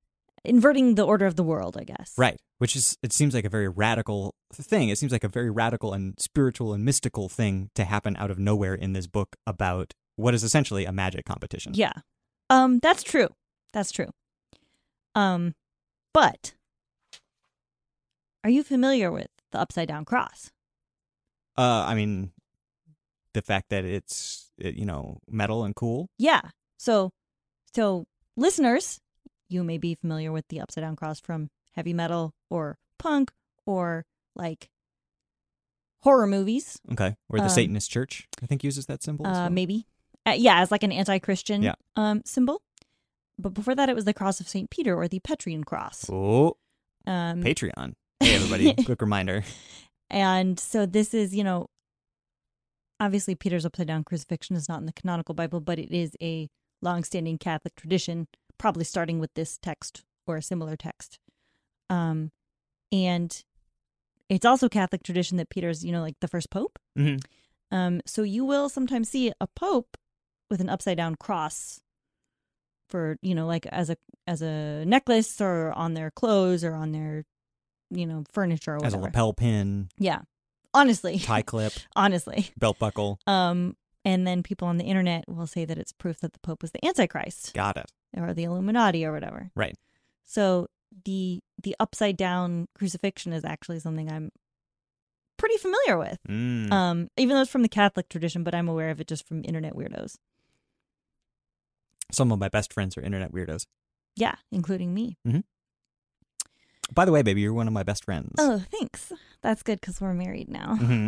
D: inverting the order of the world, I guess.
C: Right. Which is, it seems like a very radical thing. It seems like a very radical and spiritual and mystical thing to happen out of nowhere in this book about what is essentially a magic competition.
D: Yeah. Um, that's true. That's true. Um, but are you familiar with the upside down cross?
C: Uh, I mean, the fact that it's, you know, metal and cool.
D: Yeah. So, so listeners, you may be familiar with the upside down cross from heavy metal or punk or like horror movies.
C: Okay. Or the
D: Um,
C: Satanist Church, I think, uses that symbol. as
D: Uh,
C: well.
D: maybe. Uh, yeah, as like an anti-Christian
C: Yeah.
D: um, symbol. But before that, it was the cross of Saint Peter or the Petrian cross.
C: Oh,
D: Um,
C: Patreon. Hey, everybody. Quick reminder.
D: And so this is, you know, obviously Peter's upside down crucifixion is not in the canonical Bible, but it is a long-standing Catholic tradition, probably starting with this text or a similar text. Um, and it's also Catholic tradition that Peter's, you know, like the first pope.
C: Mm-hmm.
D: Um, so you will sometimes see a pope with an upside down cross for, you know, like as a as a necklace or on their clothes or on their, you know, furniture or
C: As a
D: whatever.
C: lapel pin,
D: Yeah. Honestly.
C: tie clip,
D: Honestly.
C: belt buckle.
D: Um, and then people on the internet will say that it's proof that the Pope was the Antichrist
C: Got it.
D: or the Illuminati or whatever.
C: Right.
D: So the the upside down crucifixion is actually something I'm pretty familiar with.
C: Mm.
D: Um, even though it's from the Catholic tradition, but I'm aware of it just from internet weirdos.
C: Some of my best friends are internet weirdos.
D: Yeah, including me.
C: By the way, baby, you're one of my best friends.
D: Oh, thanks. That's good because we're married now.
C: Mm-hmm.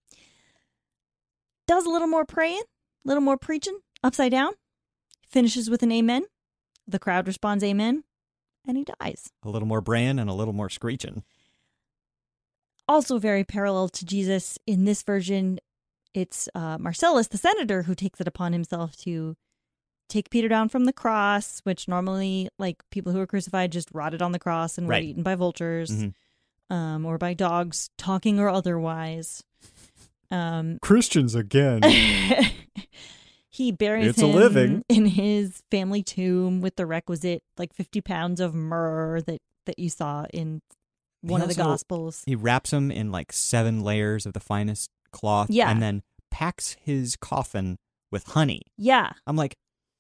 D: Does a little more praying, a little more preaching, upside down. Finishes with an amen. The crowd responds amen, and he dies.
C: A little more braying and a little more screeching.
D: Also very parallel to Jesus in this version, it's uh, Marcellus, the senator, who takes it upon himself to take Peter down from the cross, which normally, like, people who were crucified just rotted on the cross and
C: Right.
D: were eaten by vultures
C: Mhm.
D: um, or by dogs, talking or otherwise. Um,
C: Christians again.
D: he buries
C: It's a
D: him
C: living.
D: in his family tomb with the requisite, like, fifty pounds of myrrh that, that you saw in one
C: He
D: of the
C: also-
D: Gospels.
C: He wraps him in like seven layers of the finest cloth.
D: Yeah.
C: And then packs his coffin with honey.
D: Yeah.
C: I'm like,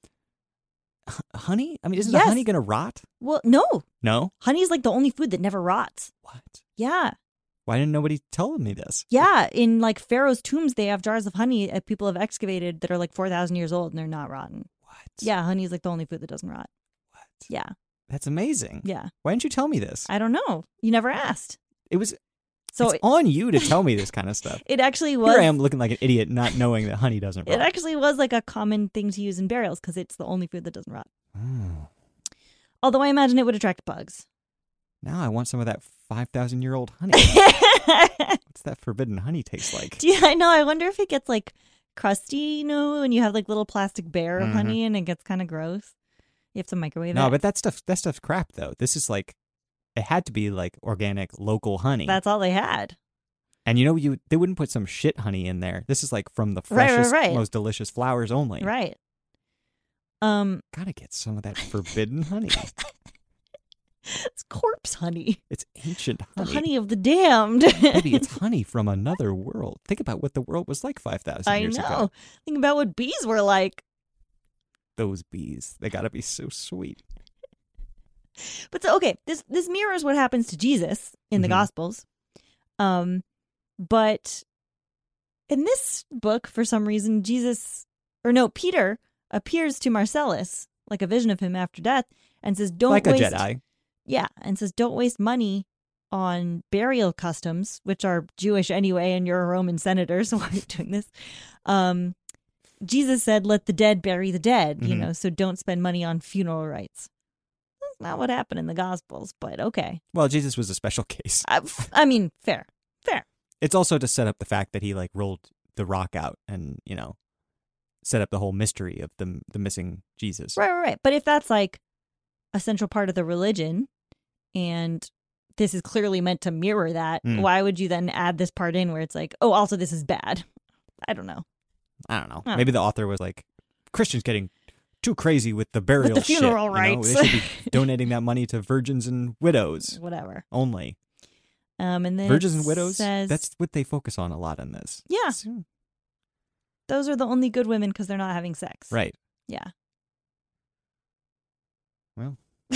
C: "H- honey? I mean, isn't
D: Yes.
C: the honey going to rot?
D: Well, no.
C: No?
D: Honey is like the only food that never rots.
C: What?
D: Yeah.
C: Why didn't nobody tell me this?
D: Yeah. In like Pharaoh's tombs, they have jars of honey that people have excavated that are like four thousand years old and they're not rotten.
C: What?
D: Yeah. Honey is like the only food that doesn't rot.
C: What?
D: Yeah.
C: That's amazing.
D: Yeah.
C: Why didn't you tell me this?
D: I don't know. You never asked.
C: It was,
D: So
C: it's
D: it,
C: on you to tell me this kind of stuff.
D: it actually was.
C: Here I am looking like an idiot not knowing that honey doesn't
D: It
C: rot.
D: actually was like a common thing to use in burials because it's the only food that doesn't rot.
C: Oh.
D: Although I imagine it would attract bugs.
C: Now I want some of that five thousand year old honey. What's that forbidden honey taste like?
D: Do you, I know. I wonder if it gets like crusty, you know, when you have like little plastic bear of
C: Mhm.
D: honey and it gets kind of gross. You have to microwave
C: No,
D: it.
C: but that stuff that stuff's crap though. This is like, it had to be like organic local honey.
D: That's all they had.
C: And you know, you they wouldn't put some shit honey in there. This is like from the
D: Right, right,
C: freshest,
D: right.
C: most delicious flowers only.
D: Right. Um,
C: Gotta get some of that forbidden honey.
D: it's corpse honey.
C: It's ancient
D: The
C: honey.
D: honey of the damned.
C: Maybe it's honey from another world. Think about what the world was like five thousand
D: I
C: years
D: know.
C: ago.
D: Think about what bees were like.
C: Those bees, they gotta be so sweet.
D: But so okay, this this mirrors what happens to Jesus in the
C: Mhm.
D: Gospels. Um, but in this book, for some reason, Jesus or no, Peter appears to Marcellus like a vision of him after death and says, "Don't
C: Like
D: waste."
C: a Jedi.
D: Yeah, and says, "Don't waste money on burial customs, which are Jewish anyway, and you're a Roman senator, so why are you doing this?" Um, Jesus said, "Let the dead bury the dead," you
C: Mhm.
D: know, so don't spend money on funeral rites. That's not what happened in the Gospels, but okay.
C: Well, Jesus was a special case.
D: I, I mean, fair, fair.
C: It's also to set up the fact that he like rolled the rock out and, you know, set up the whole mystery of the the missing Jesus.
D: Right, right, right. But if that's like a central part of the religion, and this is clearly meant to mirror that,
C: Mm.
D: why would you then add this part in where it's like, oh, also this is bad? I don't know.
C: I don't know.
D: Huh.
C: Maybe the author was like, Christians getting too crazy with the burial
D: With the funeral
C: shit, you know?
D: rites.
C: They should be donating that money to virgins and widows
D: Whatever.
C: only.
D: Um, and then
C: Virgins
D: it
C: and widows,
D: says,
C: that's what they focus on a lot in this.
D: Yeah.
C: It's-
D: those are the only good women because they're not having sex.
C: Right.
D: Yeah.
C: Well.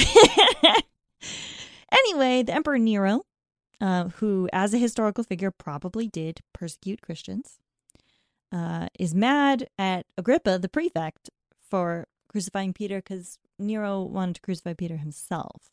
D: Anyway, the Emperor Nero, uh, who as a historical figure probably did persecute Christians, uh, is mad at Agrippa, the prefect, for crucifying Peter because Nero wanted to crucify Peter himself.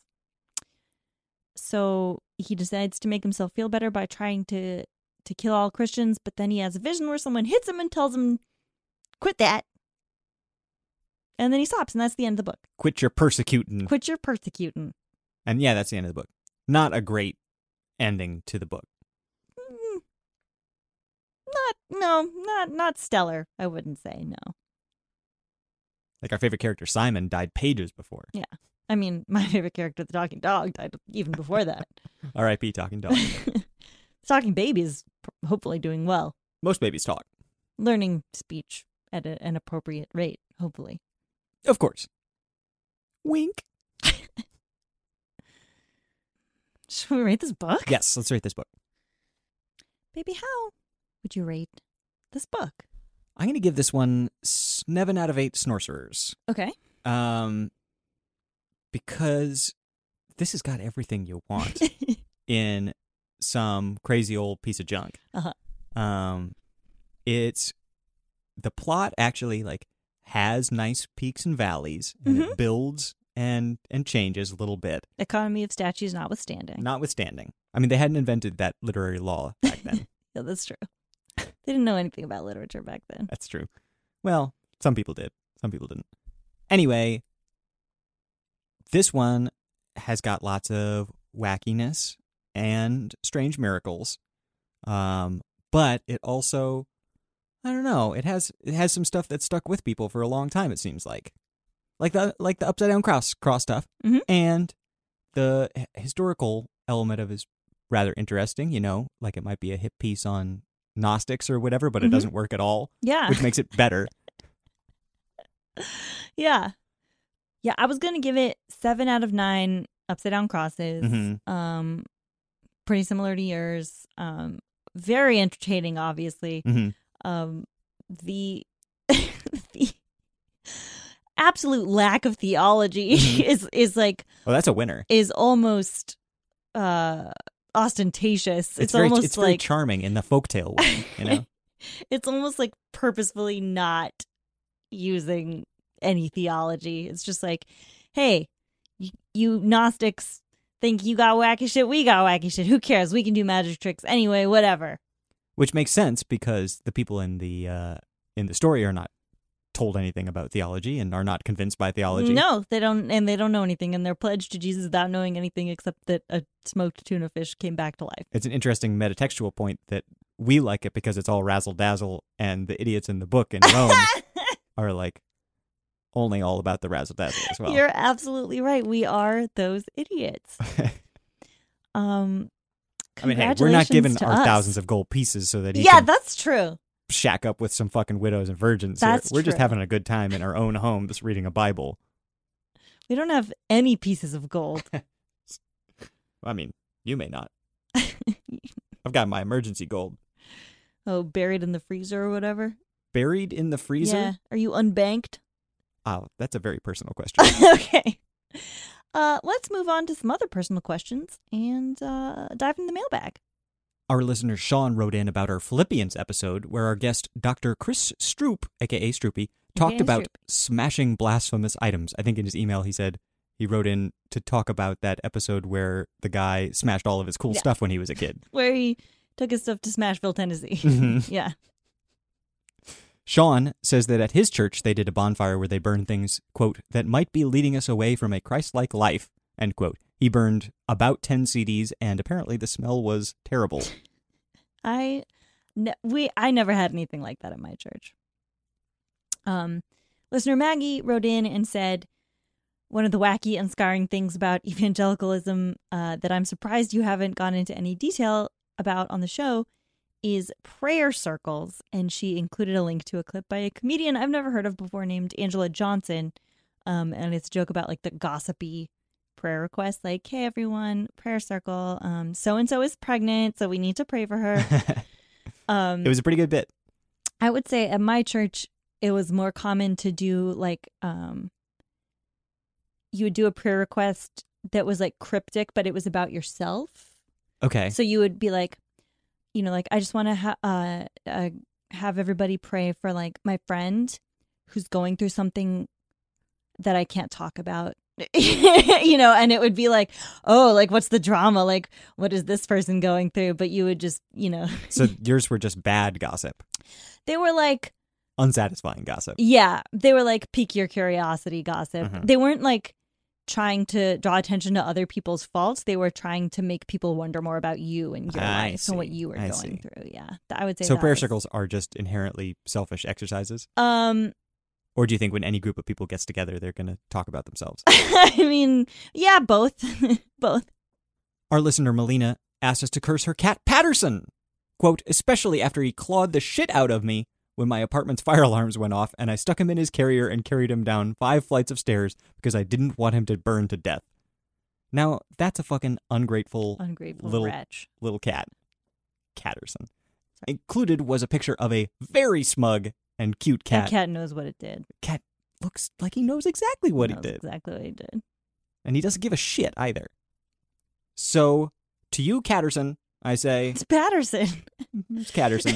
D: So he decides to make himself feel better by trying to, to kill all Christians, but then he has a vision where someone hits him and tells him, quit that. And then he stops, and that's the end of the book.
C: Quit your persecuting.
D: Quit your persecuting.
C: And yeah, that's the end of the book. Not a great ending to the book.
D: Mm, not, no, not not stellar, I wouldn't say, no.
C: Like our favorite character, Simon, died pages before.
D: Yeah. I mean, my favorite character, the talking dog, died even before that.
C: R I P Talking Dog.
D: Talking baby is p- hopefully doing well.
C: Most babies talk.
D: Learning speech at a, an appropriate rate, hopefully.
C: Of course. Wink.
D: Should we rate this book?
C: Yes, let's rate this book.
D: Baby, how would you rate this book?
C: I'm going to give this one seven out of eight Snorcerers.
D: Okay.
C: Um, because this has got everything you want in some crazy old piece of junk.
D: Uh-huh.
C: Um, it's the plot actually like has nice peaks and valleys, and
D: Mhm.
C: it builds and and changes a little bit.
D: Economy of statues notwithstanding.
C: Notwithstanding, I mean, they hadn't invented that literary law back then.
D: Yeah, that's true. They didn't know anything about literature back then.
C: That's true. Well, some people did. Some people didn't. Anyway, this one has got lots of wackiness and strange miracles. Um, but it also, I don't know, it has it has some stuff that stuck with people for a long time, it seems like. Like the like the upside down cross cross stuff.
D: Mhm.
C: And the h- historical element of it is rather interesting, you know, like it might be a hit piece on Gnostics or whatever, but it
D: Mhm.
C: doesn't work at all,
D: Yeah.
C: which makes it better.
D: Yeah. Yeah, I was going to give it seven out of nine upside down crosses.
C: Mhm.
D: Um, pretty similar to yours. Um, very entertaining, obviously.
C: Mhm.
D: Um, the the absolute lack of theology
C: Mhm.
D: is is like
C: Oh, that's a winner.
D: is almost uh ostentatious. It's,
C: It's, very
D: almost
C: it's very
D: like
C: charming in the folktale way, you know.
D: it's almost like purposefully not using any theology. It's just like, hey, you, you Gnostics think you got wacky shit, we got wacky shit. Who cares? We can do magic tricks anyway, whatever.
C: Which makes sense because the people in the uh, in the story are not told anything about theology and are not convinced by theology.
D: No, they don't, and they don't know anything, and they're pledged to Jesus without knowing anything except that a smoked tuna fish came back to life.
C: It's an interesting metatextual point that we like it because it's all razzle dazzle, and the idiots in the book in Rome are like only all about the razzle dazzle as well.
D: You're absolutely right. We are those idiots. Um,
C: I mean, hey, we're not giving
D: congratulations to
C: our
D: us.
C: thousands of gold pieces so that he
D: Yeah,
C: can
D: that's true.
C: shack up with some fucking widows and virgins.
D: That's
C: here. We're just
D: true.
C: having a good time in our own home, just reading a Bible.
D: We don't have any pieces of gold.
C: I mean, you may not. I've got my emergency gold
D: Oh, buried in the freezer or whatever.
C: buried in the freezer.
D: Yeah. Are you unbanked?
C: Oh, that's a very personal question.
D: Okay. Uh, let's move on to some other personal questions and uh, dive in the mailbag.
C: Our listener Sean wrote in about our Philippians episode where our guest Doctor Chris Stroop, aka Stroopy, talked
D: A K A
C: about
D: Stroop.
C: smashing blasphemous items. I think in his email he said he wrote in to talk about that episode where the guy smashed all of his cool
D: Yeah.
C: stuff when he was a kid.
D: Where he took his stuff to Smashville, Tennessee.
C: Mhm.
D: Yeah.
C: Sean says that at his church they did a bonfire where they burned things, quote, that might be leading us away from a Christ-like life, end quote. He burned about ten C Ds and apparently the smell was terrible.
D: I, ne- we, I never had anything like that at my church. Um, listener Maggie wrote in and said, one of the wacky and scarring things about evangelicalism uh, that I'm surprised you haven't gone into any detail about on the show is prayer circles, and she included a link to a clip by a comedian I've never heard of before named Angela Johnson, um, and it's a joke about like the gossipy prayer request, like, hey everyone, prayer circle, um, so and so is pregnant, so we need to pray for her. um,
C: it was a pretty good bit.
D: I would say at my church, it was more common to do like um, you would do a prayer request that was like cryptic, but it was about yourself.
C: Okay.
D: So you would be like, you know, like, I just want to ha- uh, uh, have everybody pray for like my friend who's going through something that I can't talk about. You know, and it would be like, oh, like, what's the drama? Like, what is this person going through? But you would just, you know.
C: So yours were just bad gossip.
D: They were like.
C: Unsatisfying gossip.
D: Yeah. They were like pique your curiosity gossip.
C: Mm-hmm.
D: They weren't like trying to draw attention to other people's faults. They were trying to make people wonder more about you and your
C: I
D: life
C: see.
D: and what you were
C: I
D: going
C: see.
D: through. Yeah. I would say
C: So
D: that
C: prayer
D: was-
C: circles are just inherently selfish exercises?
D: Um.
C: Or do you think when any group of people gets together, they're going to talk about themselves?
D: I mean, yeah, both. Both.
C: Our listener, Melina, asked us to curse her cat, Patterson. Quote, especially after he clawed the shit out of me when my apartment's fire alarms went off and I stuck him in his carrier and carried him down five flights of stairs because I didn't want him to burn to death. Now, that's a fucking ungrateful,
D: Ungrateful
C: little,
D: wretch.
C: little cat. Catterson. Included was a picture of a very smug and cute cat.
D: That cat knows what it did.
C: Cat looks like he knows exactly what he
D: Knows
C: did.
D: Exactly what he did.
C: And he doesn't give a shit either. So, to you, Catterson, I say,
D: It's Patterson.
C: it's Catterson.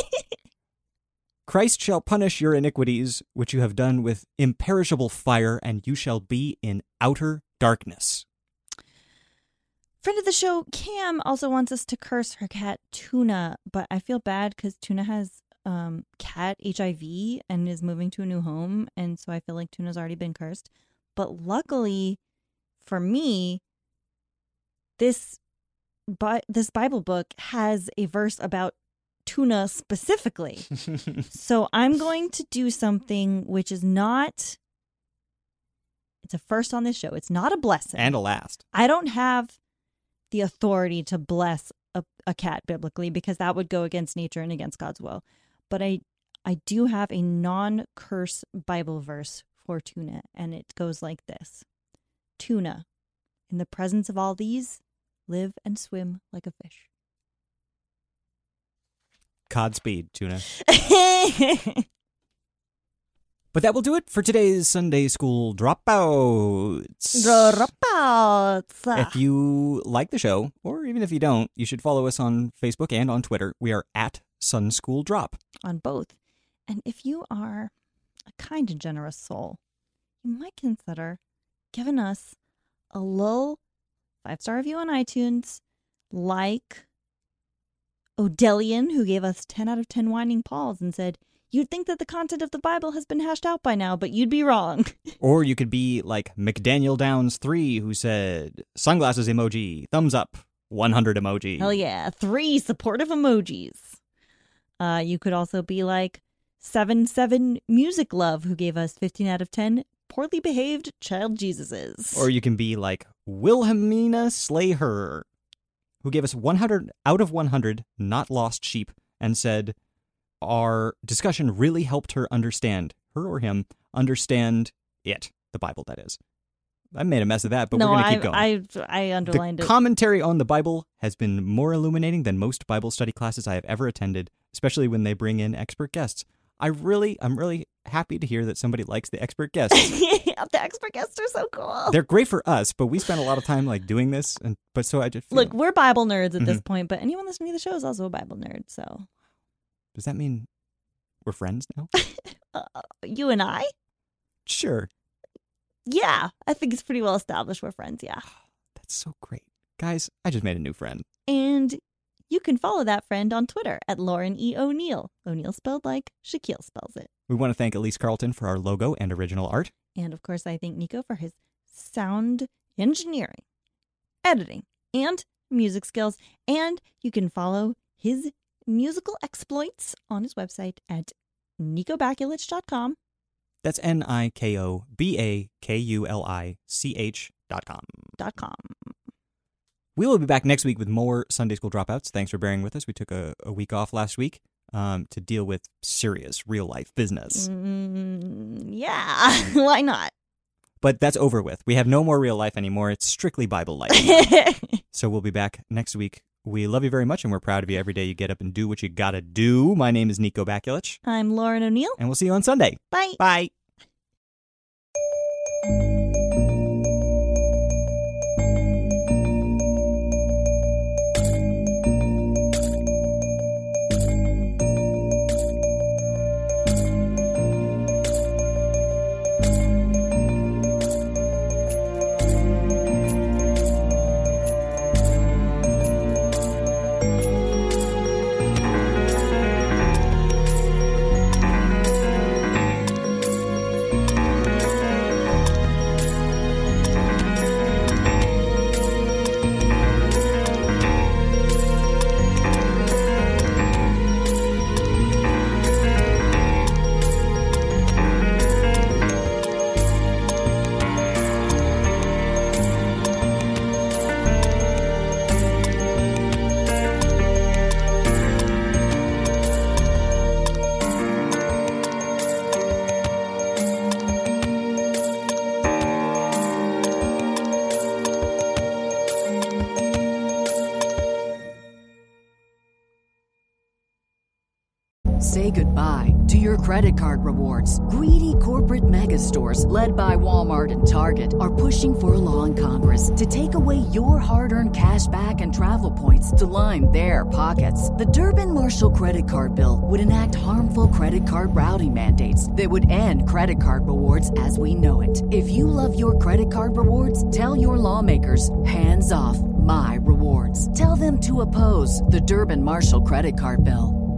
C: Christ shall punish your iniquities, which you have done with imperishable fire, and you shall be in outer darkness.
D: Friend of the show, Cam, also wants us to curse her cat, Tuna, but I feel bad because Tuna has um, cat H I V and is moving to a new home, and so I feel like Tuna's already been cursed. But luckily for me, this Bi- this Bible book has a verse about Tuna specifically. So I'm going to do something which is not, it's a first on this show. It's not a blessing.
C: And a last.
D: I don't have the authority to bless a, a cat biblically because that would go against nature and against God's will. But I I do have a non-curse Bible verse for Tuna, and it goes like this. Tuna, in the presence of all these, live and swim like a fish.
C: Godspeed, Tuna. But that will do it for today's Sunday School Dropouts.
D: Dropouts.
C: If you like the show, or even if you don't, you should follow us on Facebook and on Twitter. We are at Sun School Drop.
D: On both. And if you are a kind and generous soul, you might consider giving us a little five-star review on iTunes, like Odelian, who gave us ten out of ten whining paws and said, you'd think that the content of the Bible has been hashed out by now, but you'd be wrong.
C: Or you could be like McDaniel Downs three, who said, sunglasses emoji, thumbs up, one hundred emoji.
D: Hell yeah. Three supportive emojis. Uh, you could also be like seven seven Music Love, who gave us fifteen out of ten poorly behaved child Jesuses.
C: Or you can be like Wilhelmina Slayher, who gave us one hundred out of one hundred not lost sheep and said, our discussion really helped her understand, her or him, understand it, the Bible, that is. I made a mess of that, but
D: no,
C: we're going to
D: I,
C: keep going.
D: I, I underlined
C: the
D: it.
C: commentary on the Bible has been more illuminating than most Bible study classes I have ever attended, especially when they bring in expert guests. I really, I'm really happy to hear that somebody likes the expert guests.
D: The expert guests are so cool.
C: They're great for us, but we spend a lot of time like doing this, and but so I just feel,
D: Look, we're Bible nerds at this
C: Mhm.
D: point, but anyone listening to the show is also a Bible nerd. So,
C: does that mean we're friends now?
D: uh, you and I,
C: Sure.
D: yeah, I think it's pretty well established we're friends. Yeah,
C: That's so great. Guys, I just made a new friend.
D: and you can follow that friend on Twitter at Lauren E. O'Neill. O'Neill spelled like Shaquille spells it.
C: We want to thank Elise Carlton for our logo and original art.
D: And of course, I thank Nico for his sound engineering, editing, and music skills. And you can follow his musical exploits on his website at nico bakulich dot com.
C: That's N I K O B A K U L I C H dot com.
D: Dot com.
C: We will be back next week with more Sunday School Dropouts. Thanks for bearing with us. We took a, a week off last week um, to deal with serious, real-life business.
D: Mm, yeah, why not?
C: But that's over with. We have no more real life anymore. It's strictly Bible life. So we'll be back next week. We love you very much, and we're proud of you every day you get up and do what you gotta do. My name is Nico Bakulich.
D: I'm Lauren O'Neill.
C: And we'll see you on Sunday.
D: Bye.
C: Bye.
B: Say goodbye to your credit card rewards. Greedy corporate mega stores, led by Walmart and Target, are pushing for a law in Congress to take away your hard-earned cash back and travel points to line their pockets. The Durbin-Marshall credit card bill would enact harmful credit card routing mandates that would end credit card rewards as we know it. If you love your credit card rewards, tell your lawmakers, hands off my rewards. Tell them to oppose the Durbin-Marshall credit card bill.